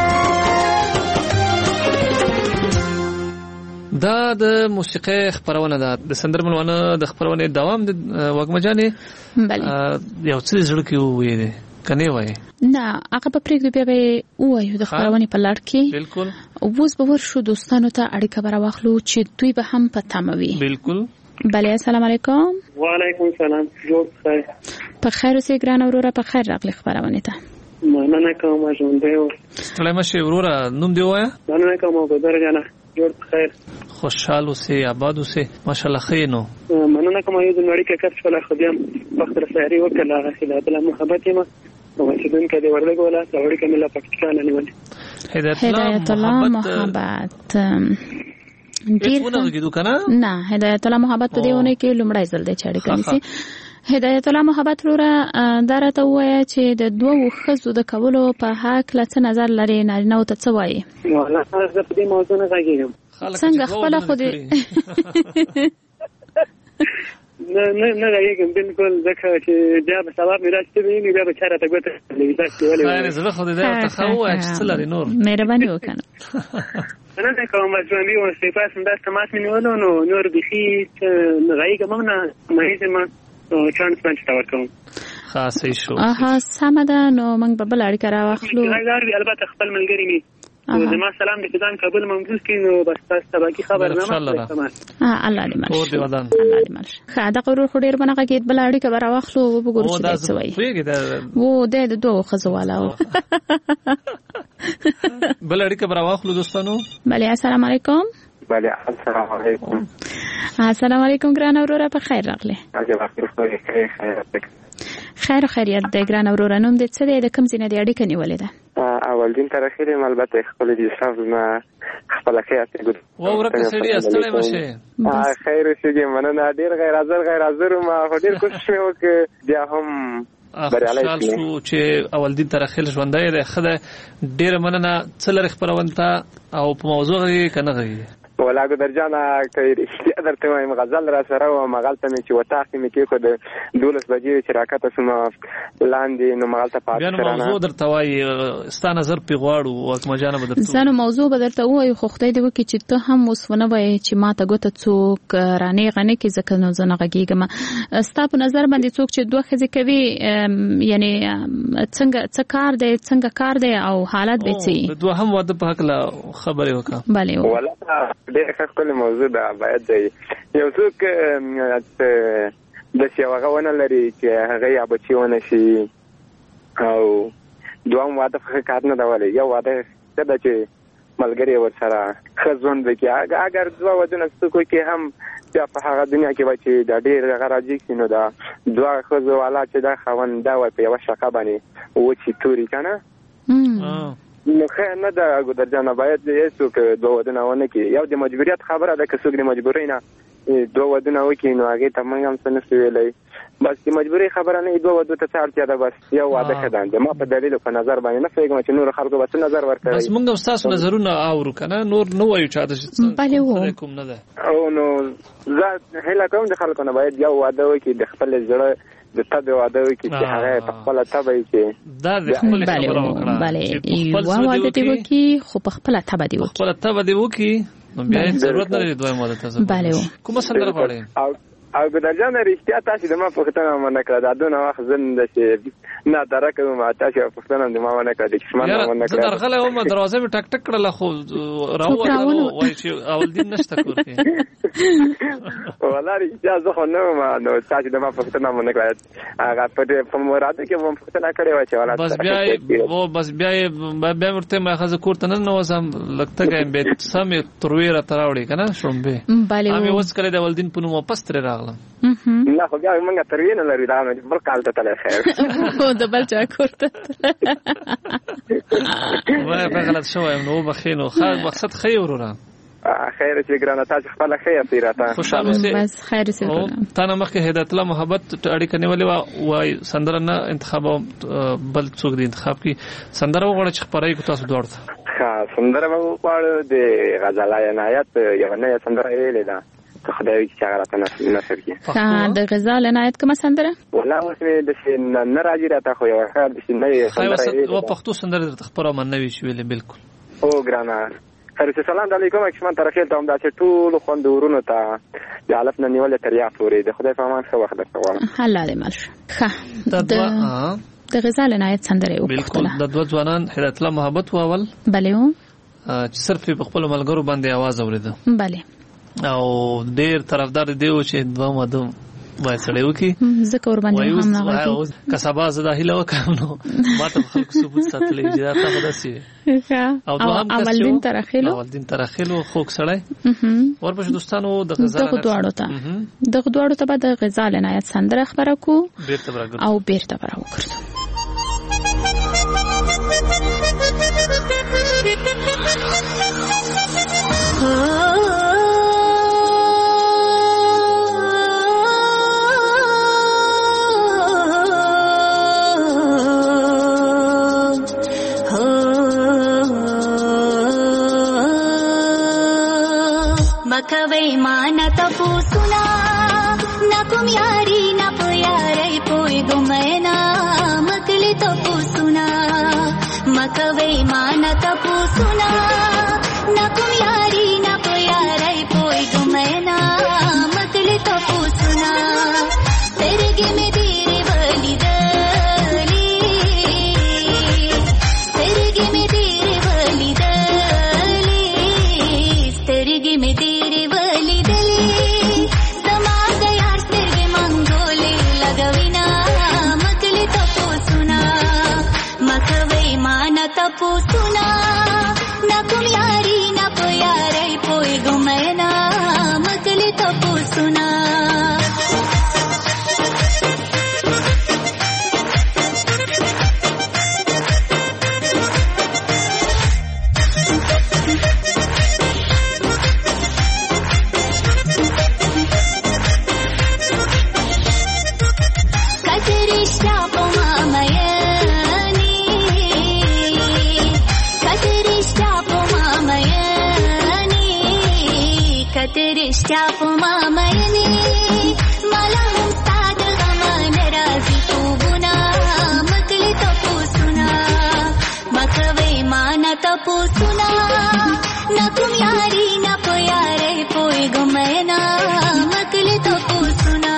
دا د موسیقي خبرونه ده د سندرملوانه د خبرونه دوام د وګمجانې یو څه زړه کې وې کني وای نه هغه په پریږدو بیا به وایو د خبرونه په لړ کې بالکل اوس به ورشو دوستانو ته اړیکه براواخلو چې دوی به هم په تموي. بالکل بله السلام علیکم. وعلیکم السلام. جوړ خیر په خیر اوسې ګران وروره په خیر راغلی خبرونه ته. مننه کوم ژوند دی ستړی مشه وروره نوم دی وای مننه کوم بدر جنا جوړ خیر خوشحال اوسې آباد اوسې ماشاءالله خینو مننه کوم یو د نړۍ کې کار شول خو بیا وخت سحری وکړه هغه خلاف له محبت ما او چې دن کې ورلګ ولا څوړي کمله پاکستان نیولې هدایت الله محبت ډیر ونه کنه نه هدایت الله محبت په دیونه کې لومړی ځل دی چې اړیکه نیسي. هدایت الله محبت وروره درته وایي چې د دوه خزو د کولو په حق څه نظر لري نارینه او ته څه وایي؟ والله زه په دې موضوع نه غږیږم څنګه خپل خو دې نه غږیږم بالکل ځکه چې بیا به سبب میراث ته ویني بیا به چاره ته ګوته لیدا چې ولې خیر زه خو دې ته خو څه لري نور مهرباني وکړه نه کوم ژوندۍ او استفاده سم د تماس منولو نور بخي غږیږم نه مې ما چانس پنځه تا ورکوم خاصه شو سمه ده نو موږ به بل اړیکه راواخلو البته خپل ملګری می زما سلام دې ځان قبول منګوس کینو بس تاسو ته باقي خبرنامه الله دې مالشه الله دې مالشه خاطر قرور خو ډیر بنه کې بل اړیکه راواخلو وګورو چې څه وایي وو د دوه خزواله بل اړیکه راواخلو دوستانو. بله السلام علیکم. بله السلام علیکم. السلام علیکم ګران وروره په خیر راغله. خیر خیریت د ګران وروره نوم دې څه دی د کوم ځای نه دی اړیکه نیولې ده؟ اول دین تر اخیره البته خپل دي صاحب ما خپل خیات ګل و ورته سړی استلې مشه خیر شي مننه ډیر غیر حاضر ما ډیر کوشش وکړ بیا هم خوشحال شو چې اول دین تر اخیره ژوندۍ ده خدای ډیر مننه څلر خبرونته او په موضوع کې کنه غي ولا درجانا کوي درته وایم غزل را سره او مغالته مې چې وتاخې مې کې خو د 12 بجې چې راکته سم لاندې نو مغالته پات کړه نو موضوع درته وای ستا نظر په غواړو وکه مجانه بدرته زنه موضوع بدرته وای خو خدای دې وکي چې ته هم وسونه وای چې ما ته ګوته څوک رانه غنه کې ځکه نو زنه غږیږم ستا په نظر باندې څوک چې دوه خزي کوي یعنی څنګه څنګه کار دی او حالت به سي دوه هم واده په حق لا خبره وکړه bale ولا ډېر خپل موضوع ده باید دی یو څوک د شیوغه ونه لري چې هغه یا بچیونه شي او دوام واده په کار نه دا ولې یو واده دا چې ملګری ورسره خزون وکي اگر دوه ودونه څوک کې هم بیا په هغه دنیا کې بچي دا ډېر غراجي کینو دا دوه خزو والا چې دا خوند دا و په یو شقه باندې و چې توري کنه نو خیر نه دا ګودر جان باید یې څوک دوه ودونه ونه کې یو د مجبوریت خبره ده که څوک د مجبورۍ نه دوه ودونه وکي نو هغه ته موږ هم څه نه ویلای بس د مجبورۍ خبره نه دوه ودو ته اړتیا ده بس یو واده کدان ما په دلیل په نظر باندې نه فهمم چې نور خلکو بس نظر ورکړي بس موږ تاسو نظرونه اورو کنه نور نو وایو چې بله و کوم نه ده او نو زه هله کوم د خلکو نه باید یو واده وکي د خپل ځړه د تبه واده وکي چې هغه په خپل تبه کې دا د خپل خبره وکړه بله یو واده دی وکي خو په خپل تبه دی وکي خپل تبه دی وکي نو بیا ضرورت نه لري دوه ماده تاسو بله کوم سندره غواړئ او ګدر جان رښتیا تاسو د ما پښتنه باندې کړه دا دونه وخت زنده چې نه درکه ما تاسو پښتنه د ما باندې کړه چې ما باندې کړه درغله او ما دروازه به ټک ټک کړل خو راوړل وای چې اول دین نشته کوي ولاري اجازه خو نه ما نو تاسو د ما پښتنه باندې کړه هغه په مراده کې مو پښتنه کړې و چې ولا بس بیا ورته ما خزه کوړه نه نو زم لکته ګم به سمې ترویره تراوړي کنه شومبه امي اوس کړه د ولدین په نوم پستر راغله نه خو بیا موږ ترویره لري دا بل کال ته تل خیر او د بل چا کوړه وای په غلط شوم نو بخینو خیر مقصد خیر ورونه خیر چې ګرانه تاسو خپل خیر پیراته خوشاله اوسئ بس خیر سي تا نه مخکې هدایت الله محبت اړیکه نیولې وای سندره نه انتخاب بل څوک دی انتخاب کی سندره وغواړي چې خبرې کو تاسو دوړ خاص سندره مو پاړ د غزل عنایت یو نه سندره ویلې ده خدای چې هغه راته نشر کی د غزل عنایت کومه سندره ولا اوس د نه راځي راته خو یو خیر د نه سندره او پښتو سندره د خبره منوي شویلې بالکل او ګرانا خیر السلام علیکم اکشمن ترخیل ته هم دا چې ټول خوند ورونو ته د الف نه نیولې تر یا پورې د خدای په امان ښه وخت درته الله دې مالشه ښه د غزل عنایت سندره او بالکل د دوه ځوانان هدایت الله محبت واول بله چې صرف په خپل ملګرو باندې आवाज اوریده بله او ډیر طرفدار دی چې دوه مدو وای سړیو کی ذکر باندې هم نه وایي کسبه زده هله وکم نو ماته خلک ثبوت ساتلې دا ته داسي او اول دین ترخیلو خوک سړی ورپښ دوستانو د غزل دغه دواړو ته به د غزل عنایت سندره خبره کو او بیرته براو کړو مکوي مان تپو سنا نکم یاری نپ یاری پوی گمینا مکلی تپو سنا مکوي مان تپو سنا نکم یاری نپ یاری پوی گمینا مکلی تپو سنا ترگی میں دیری ولی دلی ترگی میں دیری ولی دلی ترگی میں तपो सुना नकुम यारी नप यारे पोई गुमैना मकली तपो सुना रिश्ता पुमा मयने मला मुस्ताद गमान राजी तू गुना मकली तपो सुना मकवे माना तपो सुना नकुम यारी नप यारे पोई गुमैना मकली तपो सुना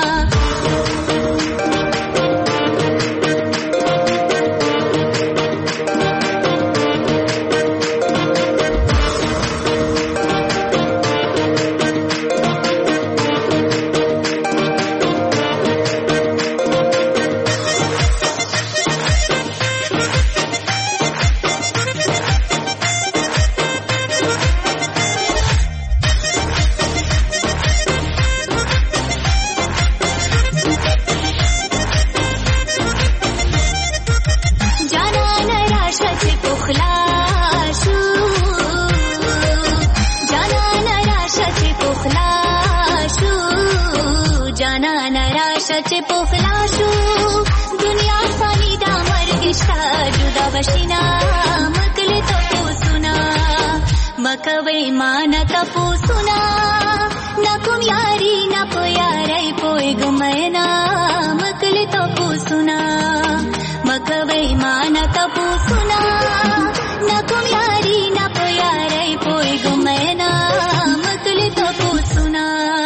मकवे मान तपो सुना नकुम यारी नप यारे पोई गुमैना मकली तपो सुना मकवे मान तपो सुना नकुम यारी नप यारे पोई गुमैना मकली तपो सुना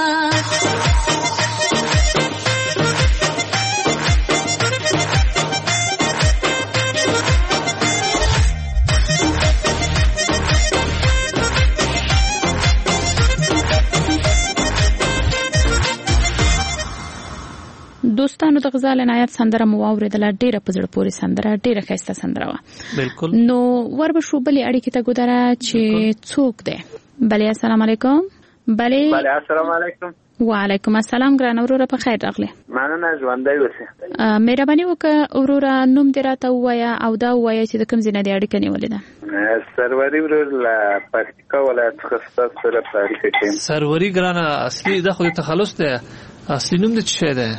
دوستانو د غزل عنایت سندره مو اوریدله ډیره په زړه پورې سندره ډیره ښایسته سندره وه بالکل نو وربشو بلې اړیکې ته ګودره چې څوک دی بلې السلام علیکم بلې السلام علیکم وعلیکم السلام ګران وروره په خیر راغلی مننه ژوندی اوسې مهرباني وکړه وروره نوم دې راته ووایه او دا ووایه چې د کوم ځای نه دې اړیکه نیولې ده سروري ورور له پکتیکا ولایت څخه ستاسو سره په اړیکه کې سروري ګرانه اصلي دا خو د تخلص دی اصلي نوم دې څه شی دی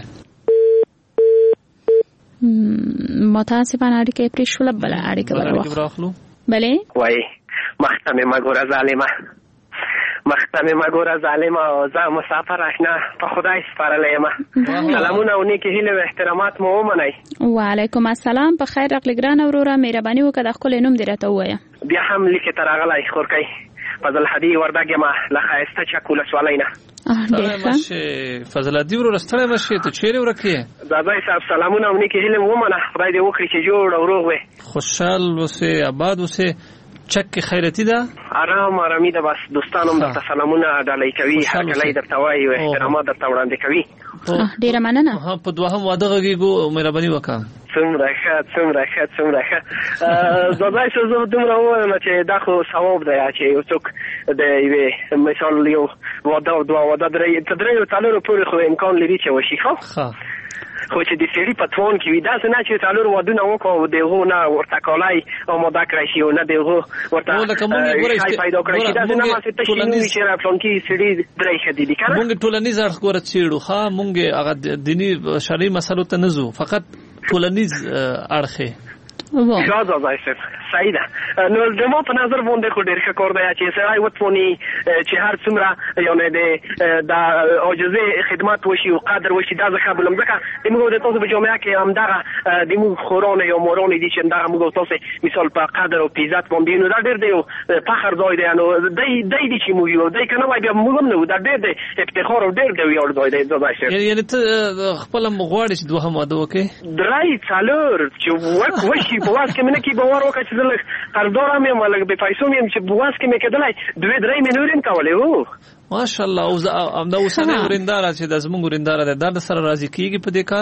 متاسفانه اړیکه پرې شوله بله اړیکه ورواخلو بله وای مختمه مگوره ظالمه مختمه مگوره ظالمه او زه مسافر اشنا په خدای سپارلی یم. سلامونه او نیکې هیلې او احترامات مو ومنئ. وعلیکم السلام. په خیر راغلی ګرانه وروره، مهرباني وکړه د خپل نوم دې راته ووایه. بیا هم لیکې ته راغلی خورکۍ فضل هدي وردګ یم له ښایسته چک ولسوالۍ نه. فضل هدي وروره ستړی مه شې، ته چیرې ورک یې؟ دادی صاحب سلامونه او نیکې هیلې مو ومنه، خدای دې وکړي چې جوړ او روغ وې. خوشحال اوسې، آباد اوسې. چک خیرتی ده؟ آرامي ده. بس دوستانم درته سلامونه ډالۍ کوي، هرکلی درته وایي او احترامات درته وړاندې کوي. ډېره مننه. په دوهم واده غږېږو، مهرباني وکړه. څومره ښه. دادی صاحب زه دومره ووایم چې دا خو ثواب دی چې یو څوک د یوې مثال یو واده او دوه واده تر دریو څلورو پورې خو امکان لري چې وشي. خو چې د سړي په توان کې وي داسې نه چې څلور وادونه وکړو او د هغو نه ورته کالی آماده کړی شي او نه د هغو ورته شی پیدا کړی شي. داسې نه ماسې تشې نه وي چې پلانکي سړي درې ښه دي که نه. مونږ ټولنیز اړخ ګوره څېړو، ښه مونږ هغه دیني شرعي مسلو ته نه ځو، فقط ټولنیز اړخ یې شاید آزای صاحب صحیح ده. نو د ما په نظر باندې خو ډېر ښه کار دی چې سړی وتواني چې هر څومره یعنې د عاجزۍ خدمت وشي او قدر وشي. دا زه ښه بولم ځکه د موږ د تاسو په جامعه کې همدغه د موږ خورانې یا مورانې دي چې همدغه موږ تاسو مثال په قدر او په عزت باندې نو دا ډېر دی او فخر ځای دی. نو دی دي چې موږ یو دی که نه وای بیا موږ هم نه وو. دا ډېر دی افتخار او ډېر دی ویاړ ځای دی. یعنې ته خپله غواړې چې دوهم واده وکړې؟ درې څلور چې وشي په واس کې مې نه کېږي باور وکړه چې زه لږ قرضدار هم یم لږ بې پیسو م یم چې په واس کې مې کېدلی دوې درې مې نورې هم کولی. ماشاءالله. همدا اوسنی ورېنداره چې دا زموږ ورېنداره دی دا درسره راضي کېږي په دې کار؟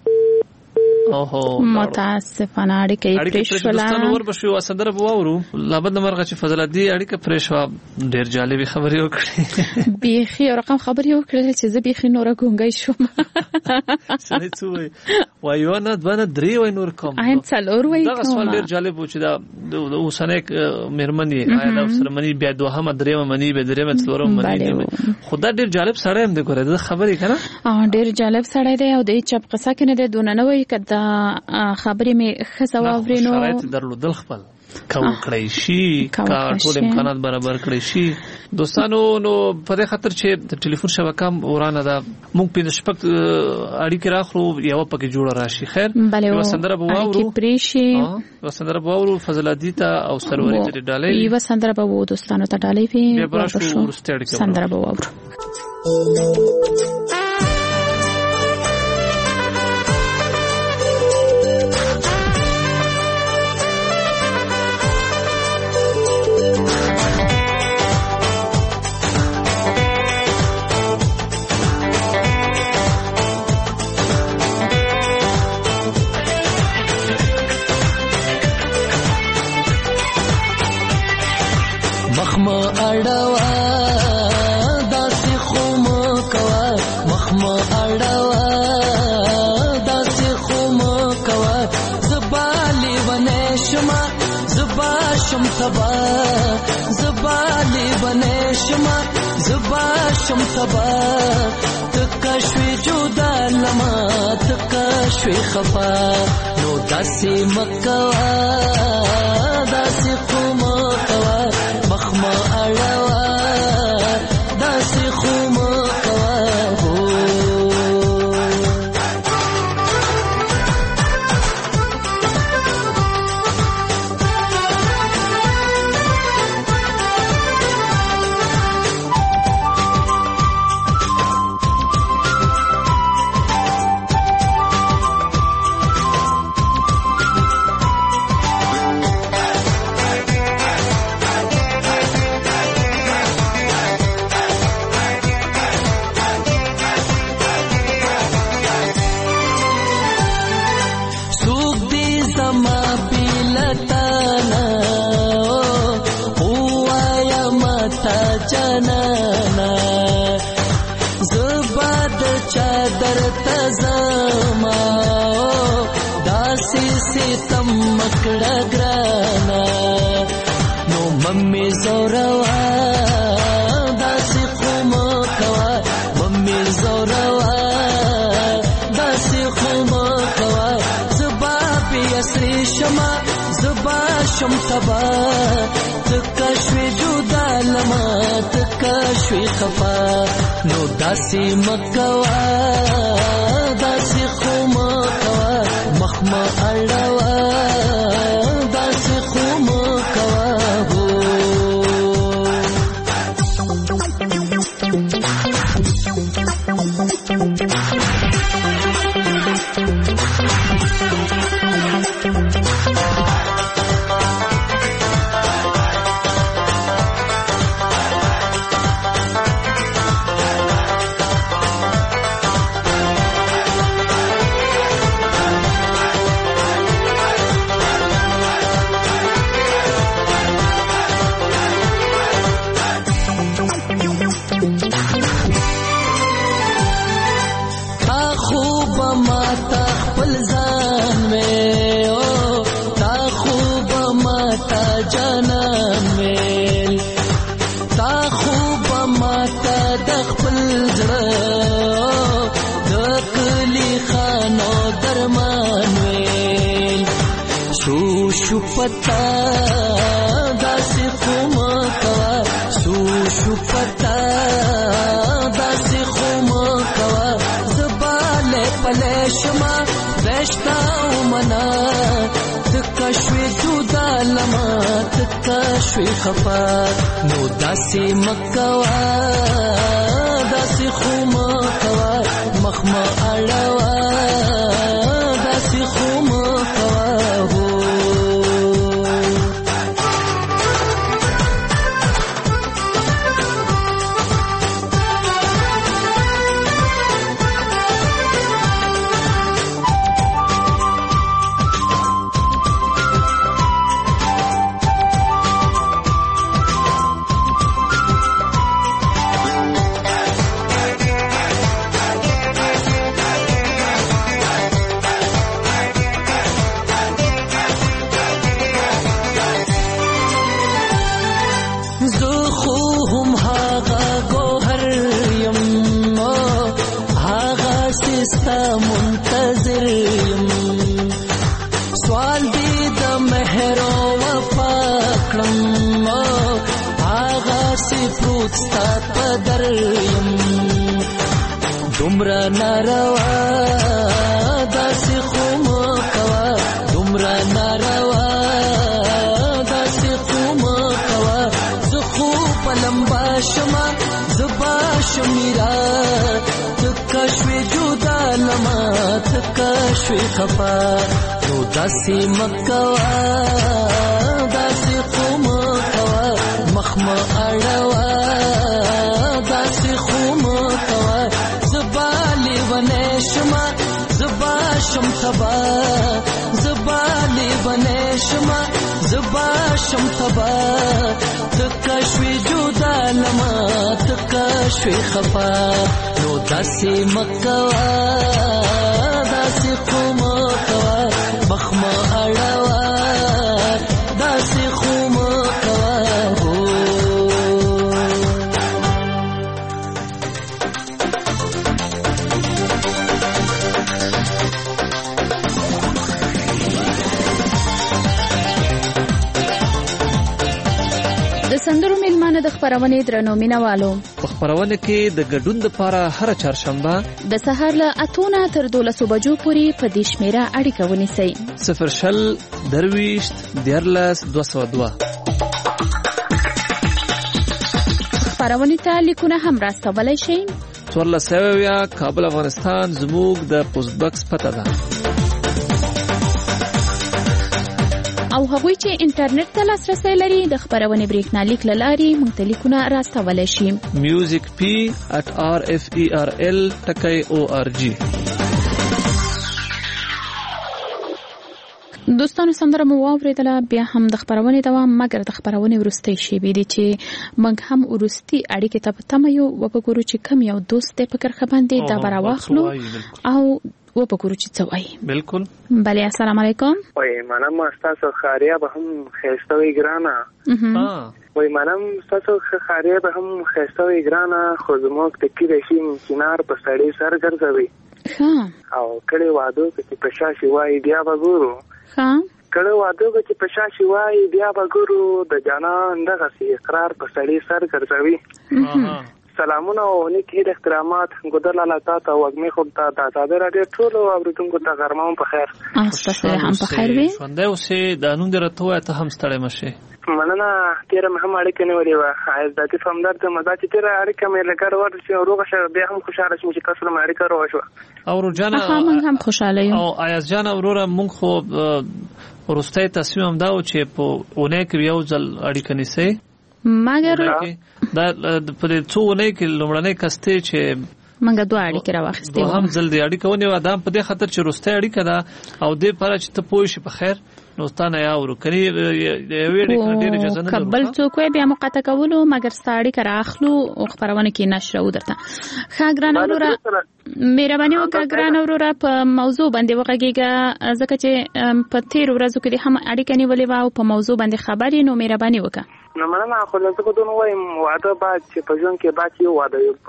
متاسفانه اړیکه یې پرې شوله. دوستانو وربشو یوه سندره به واورو لابد مرغه چې فضل هدي اړیکه پرې شوه. ډېر جالبې خبرې وکړې، بیخي یو رقم خبرې وکړلې چې زه بیخي نوره ګونګی شوم. سړی څه وایي؟ وایي یوه نه دوه نه درې وایي نور کوم څلور وایي. دغه سوال ډېر جالب و چې دا د اوسنۍ مېرمن یې آیا دا ورسره مني بیا دوهمه درېیمه مني بیا درېیمه څلورمه مني. خو دا ډېر جالب سړی هم دی ګوره د خبرې که نه. ډېر جالب سړی دی او د چپ قصه کې نه دی دونه نه وایي که دا خبرې مې ښه واورې نو شرایط درلودل خپل کړی شي کا ټول امکانات برابر کړی شي. دوستانو نو په دې خاطر چې د ټلیفون شبکه ورانه ده موږ په شپږ اړیکې راخلو یو پکې جوړه راشي. خیر یو سندره به واورو یو سندره به واورو فضل هدي ته او سروري ته ډالۍ یو سندره به وو دوستانو ته ډالۍ وي سندره به واورو. شم تبا تکشوی جدا لما تکشوی خفا نو داسی مکوا داسی خومکوا مخما اڑوا داسی خومکوا شم تبا تکش شوي خفا نو داسې مکوا داسې خو مکوا مخ ما اړوا داسې خو مکوا پتا داسې خو مکوا سو پتا داسې خو مکوا زباله پلشما بشتا ومنا تکشوي جدا لما تکشوي خفا نو داسې مکوا داسې خو مکوا مخما اړوا داسې خو مکوا منتظر یم سوال دی د مهر او وفا کړم هغه سی پروت ستا په در یم دومره ناروا داسې خو مکوا دومره ناروا داسې خو مکوا زه خو په لمبا شما زبا شمیرا تکشوي جدا لما تکشوي خفا نو داسې مکوا داسې خو مکوا مخما اړوا داسې خو مکوا زبالي ونشما زبا شم تبا زبالي ونشما زبا شم تبا تکشوي جدا لما تکشوي خفا نو داسې مکوا داسې خو مکوا مخما اړوا داسې خو مکوا د سندرو میلمانه د خبرونې درنو مینوالو په خبرونه کې د ګډون لپاره هر چهارشنبه د سهار له 8 تر 12 بجو پورې په دې شمیره اړیکه ونیسئ 0 درويش دیرلس 202 خبرونه ته لیکونه هم راستولای شئ 14 کابل افغانستان زموږ د پوسټ باکس پته ده او هغوی چې انټرنیټ ته لاسرسي لري د خبرونه بریښنالیک لاري مونږ ته لیکونه راستولای شي musicp@rferl.org دوستانو سندره مو واوریدله بیا هم د خبرونه دوام مګر د خبرونه ورستي شي بيدي چې موږ هم ورستي اړیکه ته پتم یو وګورو چې کم یو دوست په کرخه باندې دا براواخلو او وګورو چې څه وایي بالکل بله السلام علیکم وای منم تاسو خاریه به هم خېستوي ګرانه وای منم تاسو خاریه به هم خېستوي ګرانه خو زموږ ته کې رشي چنار په سړی سر ګرځوي او کله وادو چې په شاشي وای بیا وګورو کله وادو چې په شاشي وای بیا وګورو د جانان دغه سي اقرار په سړی سر ګرځوي سلامونه او نیکی احترامات ګودر لاله تاسو وګمه خو ته د آزاد رادیو ټول اوریدونکو ته غرمه په خیر. تاسو هم په خیر وي. ژوندۍ اوسې د نوم درته ته هم ستړی مشه. مننه تیر مهم اړیکه نیولې و عايز ذاتي فهمدار ته مزه چې تیر اړیکه مې لګر ورشي او روغه شه بیا هم خوشاله شم چې کسر مې اړیکه روښه شو. او روجانا هم خوشاله یو. او عايز جان وروره مونږ خو ورسته تصمیم هم دا و چې په اونۍ کې یو ځل اړیکه نیسي. مګر دا په دې څو اونۍ کې لومړنۍ کسته چې منګه دوه اړیکې راوخستې هم جلدی اړیکه ونیو دا په دې خاطر چې رسته اړیکه دا او دې پر چې ته پوه شي په خیر نو ستانه یاورو کړي ویډیو ډېر اجازه نه قبل څوک بیا مقاطعه کولو مګر ستاړي کړه اخلو او خبرونه کې نشره ودرته خاګران وروره مهرباني وکړه ګران وروره په موضوع باندې وغږیږه ځکه چې په تیر ورځو کې هم اړیکه نیولې و او په موضوع باندې خبرې نو مهرباني وکړه. نو مننه خو لږ کو دونه وایم واده بعد چې په ژوند کې باید یو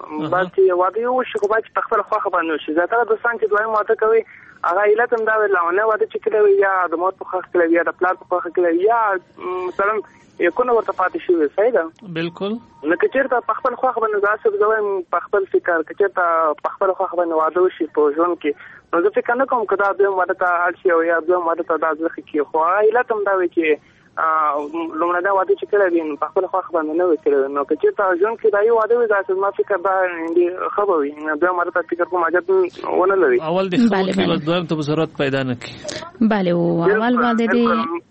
واده یو شي خو باید په خپل خواخه باندې شي زیاتره دوستان چې دوی واده کوي هغه علت هم دا ولونه واده چې کړي یا د مور په خاص کړي یا د پلار په خاص کړي یا مثلا یکونه ورته پاتې شي صحیح ده بالکل. نو کچېرته په خپل خواخه باندې ځاسب زویم په خپل فکر کچېرته په خپل خواخه باندې واده وشي په ژوند کې نو زه فکر نه کوم کدا دوی واده ته اړ شي او یا دوی واده ته د ځخ کې خو علت هم دا وي چې لومړی دا واده چې کړی وي په خپل خواخ باندې نه وي کړی نو که چېرته ژوند کې دا یو واده وي داسې زما فکر دا ښه به وي بیا ماته ته فکر کوم حاجت ونه لري. اول د ښه وکیل دویم ته ضرورت پیدا نه کړي. بله اول واده دی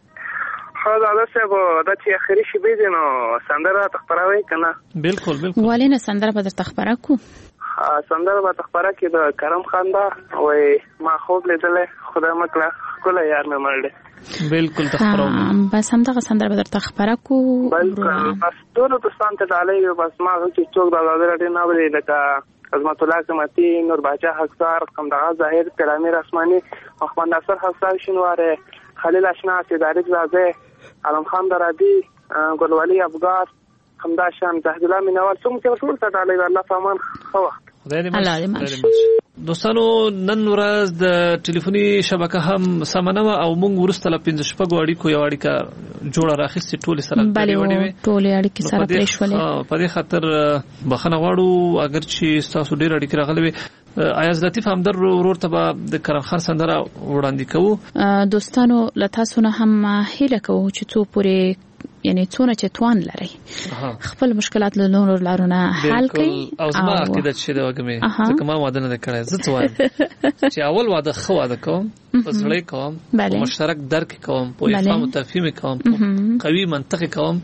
ښه دادا صاحب دا چې اخري شیبې دي نو سندره تخپروئ که نه؟ بالکل بالکل. ولې نه سندره به درته خپره کړو. سندره به تخپره کړي د کرم خان دا وایي ما خوب لیدلی خدای مه کړه ښکلی یار مې مړ دی. بالکل تخبرو بس هم دغه سندره به درته خبره کو. بالکل بس ټول دوستان ته ډالۍ بس ما چې څوک د آزاد راډیو نه اوري لکه عظمت الله قمتي نور باچا حقدار قمدغه ظاهر کرامي رسماني محمد ناصر حساب شینواره خلیل اشنا سیداری زاده علم خان درادي ګلولي افغان همداشان زهد الله مینوال څوک چې ټول ته ډالۍ الله فامان خو وخت الله دې ماشي. دوستانو نن ورځ د ټلیفوني شبکه هم سمنه او موږ ورسته ل 15 شپږ اړیکو یو اړیکه جوړه راخستې ټولې سره ټولې اړیکې سره پرېښولې په دې خاطر بخښنه غواړو اگر چې تاسو ډېر اړیکې راغلي وي عیاض لطیف همدر ورور ته د کرم خان سندره وړاندې کوو. دوستانو له تاسو نه هم هیله کوو چې څو پورې یعنی څونه چې توان لري خپل مشکلات له نورو لارونه حل کړئ. او زما عقیده چې دا وګمه ځکه ما واده نه کړی زه څه وایم چې اول واده خو واده کوم په زړه کوم مشترک درک کوم په افهام او تفهیم کوم قوي منطق کوم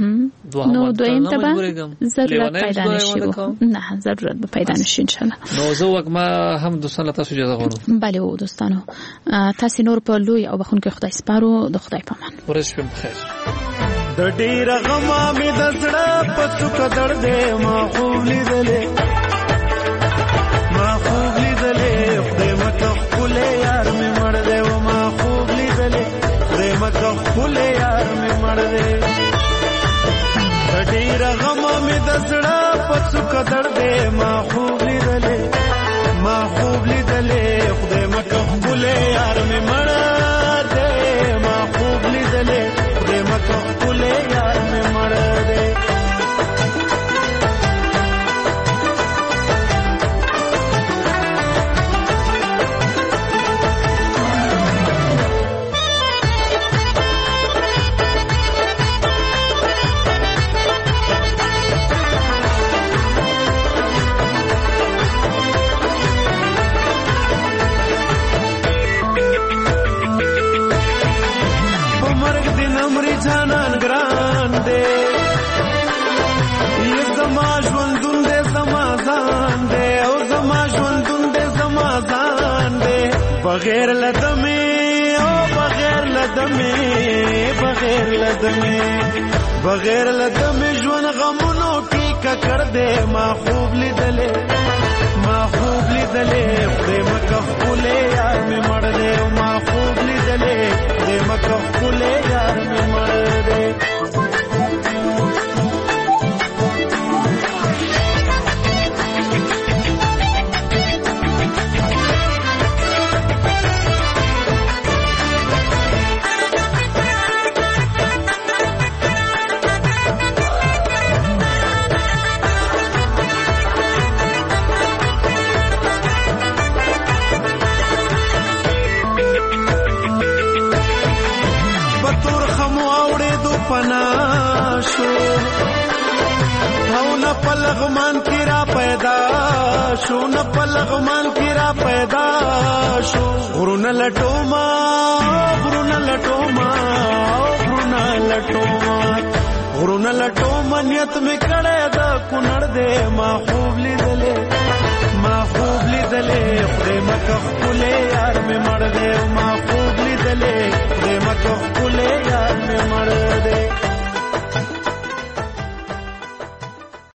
نو دویم ته ضرورت پیدا نشي نه ضرورت به پیدا نشي ان شاء الله. نو زه وګما هم دوستانو تاسو اجازه غواړم. بله دوستانو تاسو نور په لوی او بخونکو خدای سپارو د خدای پامان. ورځ په خیر. د ډیر غما می د زړه په څوک درځه ما خوب لیدلې خدای مکه خپل یار می مړ دی و ما خوب لیدلې خدای مکه خپل یار می مړ دی د ډیر غما می د زړه په څوک درځه ما خوب لیدلې خدای مکه خپل یار می مړ دی ما خوب لیدلې خدای مکه خپل یار می مړ دی. جانان ګران دې یې زما ژوندون دې زما ځان دې او زما ژوندون دې زما ځان دې بغیر لدمه او بغیر لدمه ژوند غمونو کې ککړ دې ما خوب لیدلې خدای مکه خپل یار مې مړ دې ما خوب لیدلې خدای مکه خپل یار مې مړ دې. لغمان کې را پیدا شو نه په لغمان کې را پیدا شو غرونه لټوما غرونه لټوما غرونه لټوما غرونه لټوما نیت مې کړه د کونړ دې ما خوب لیدلې خدای مکه خپلې یار مې مړ دې ما خوب لیدلې خدای مکه خپلې یار مې مړ دې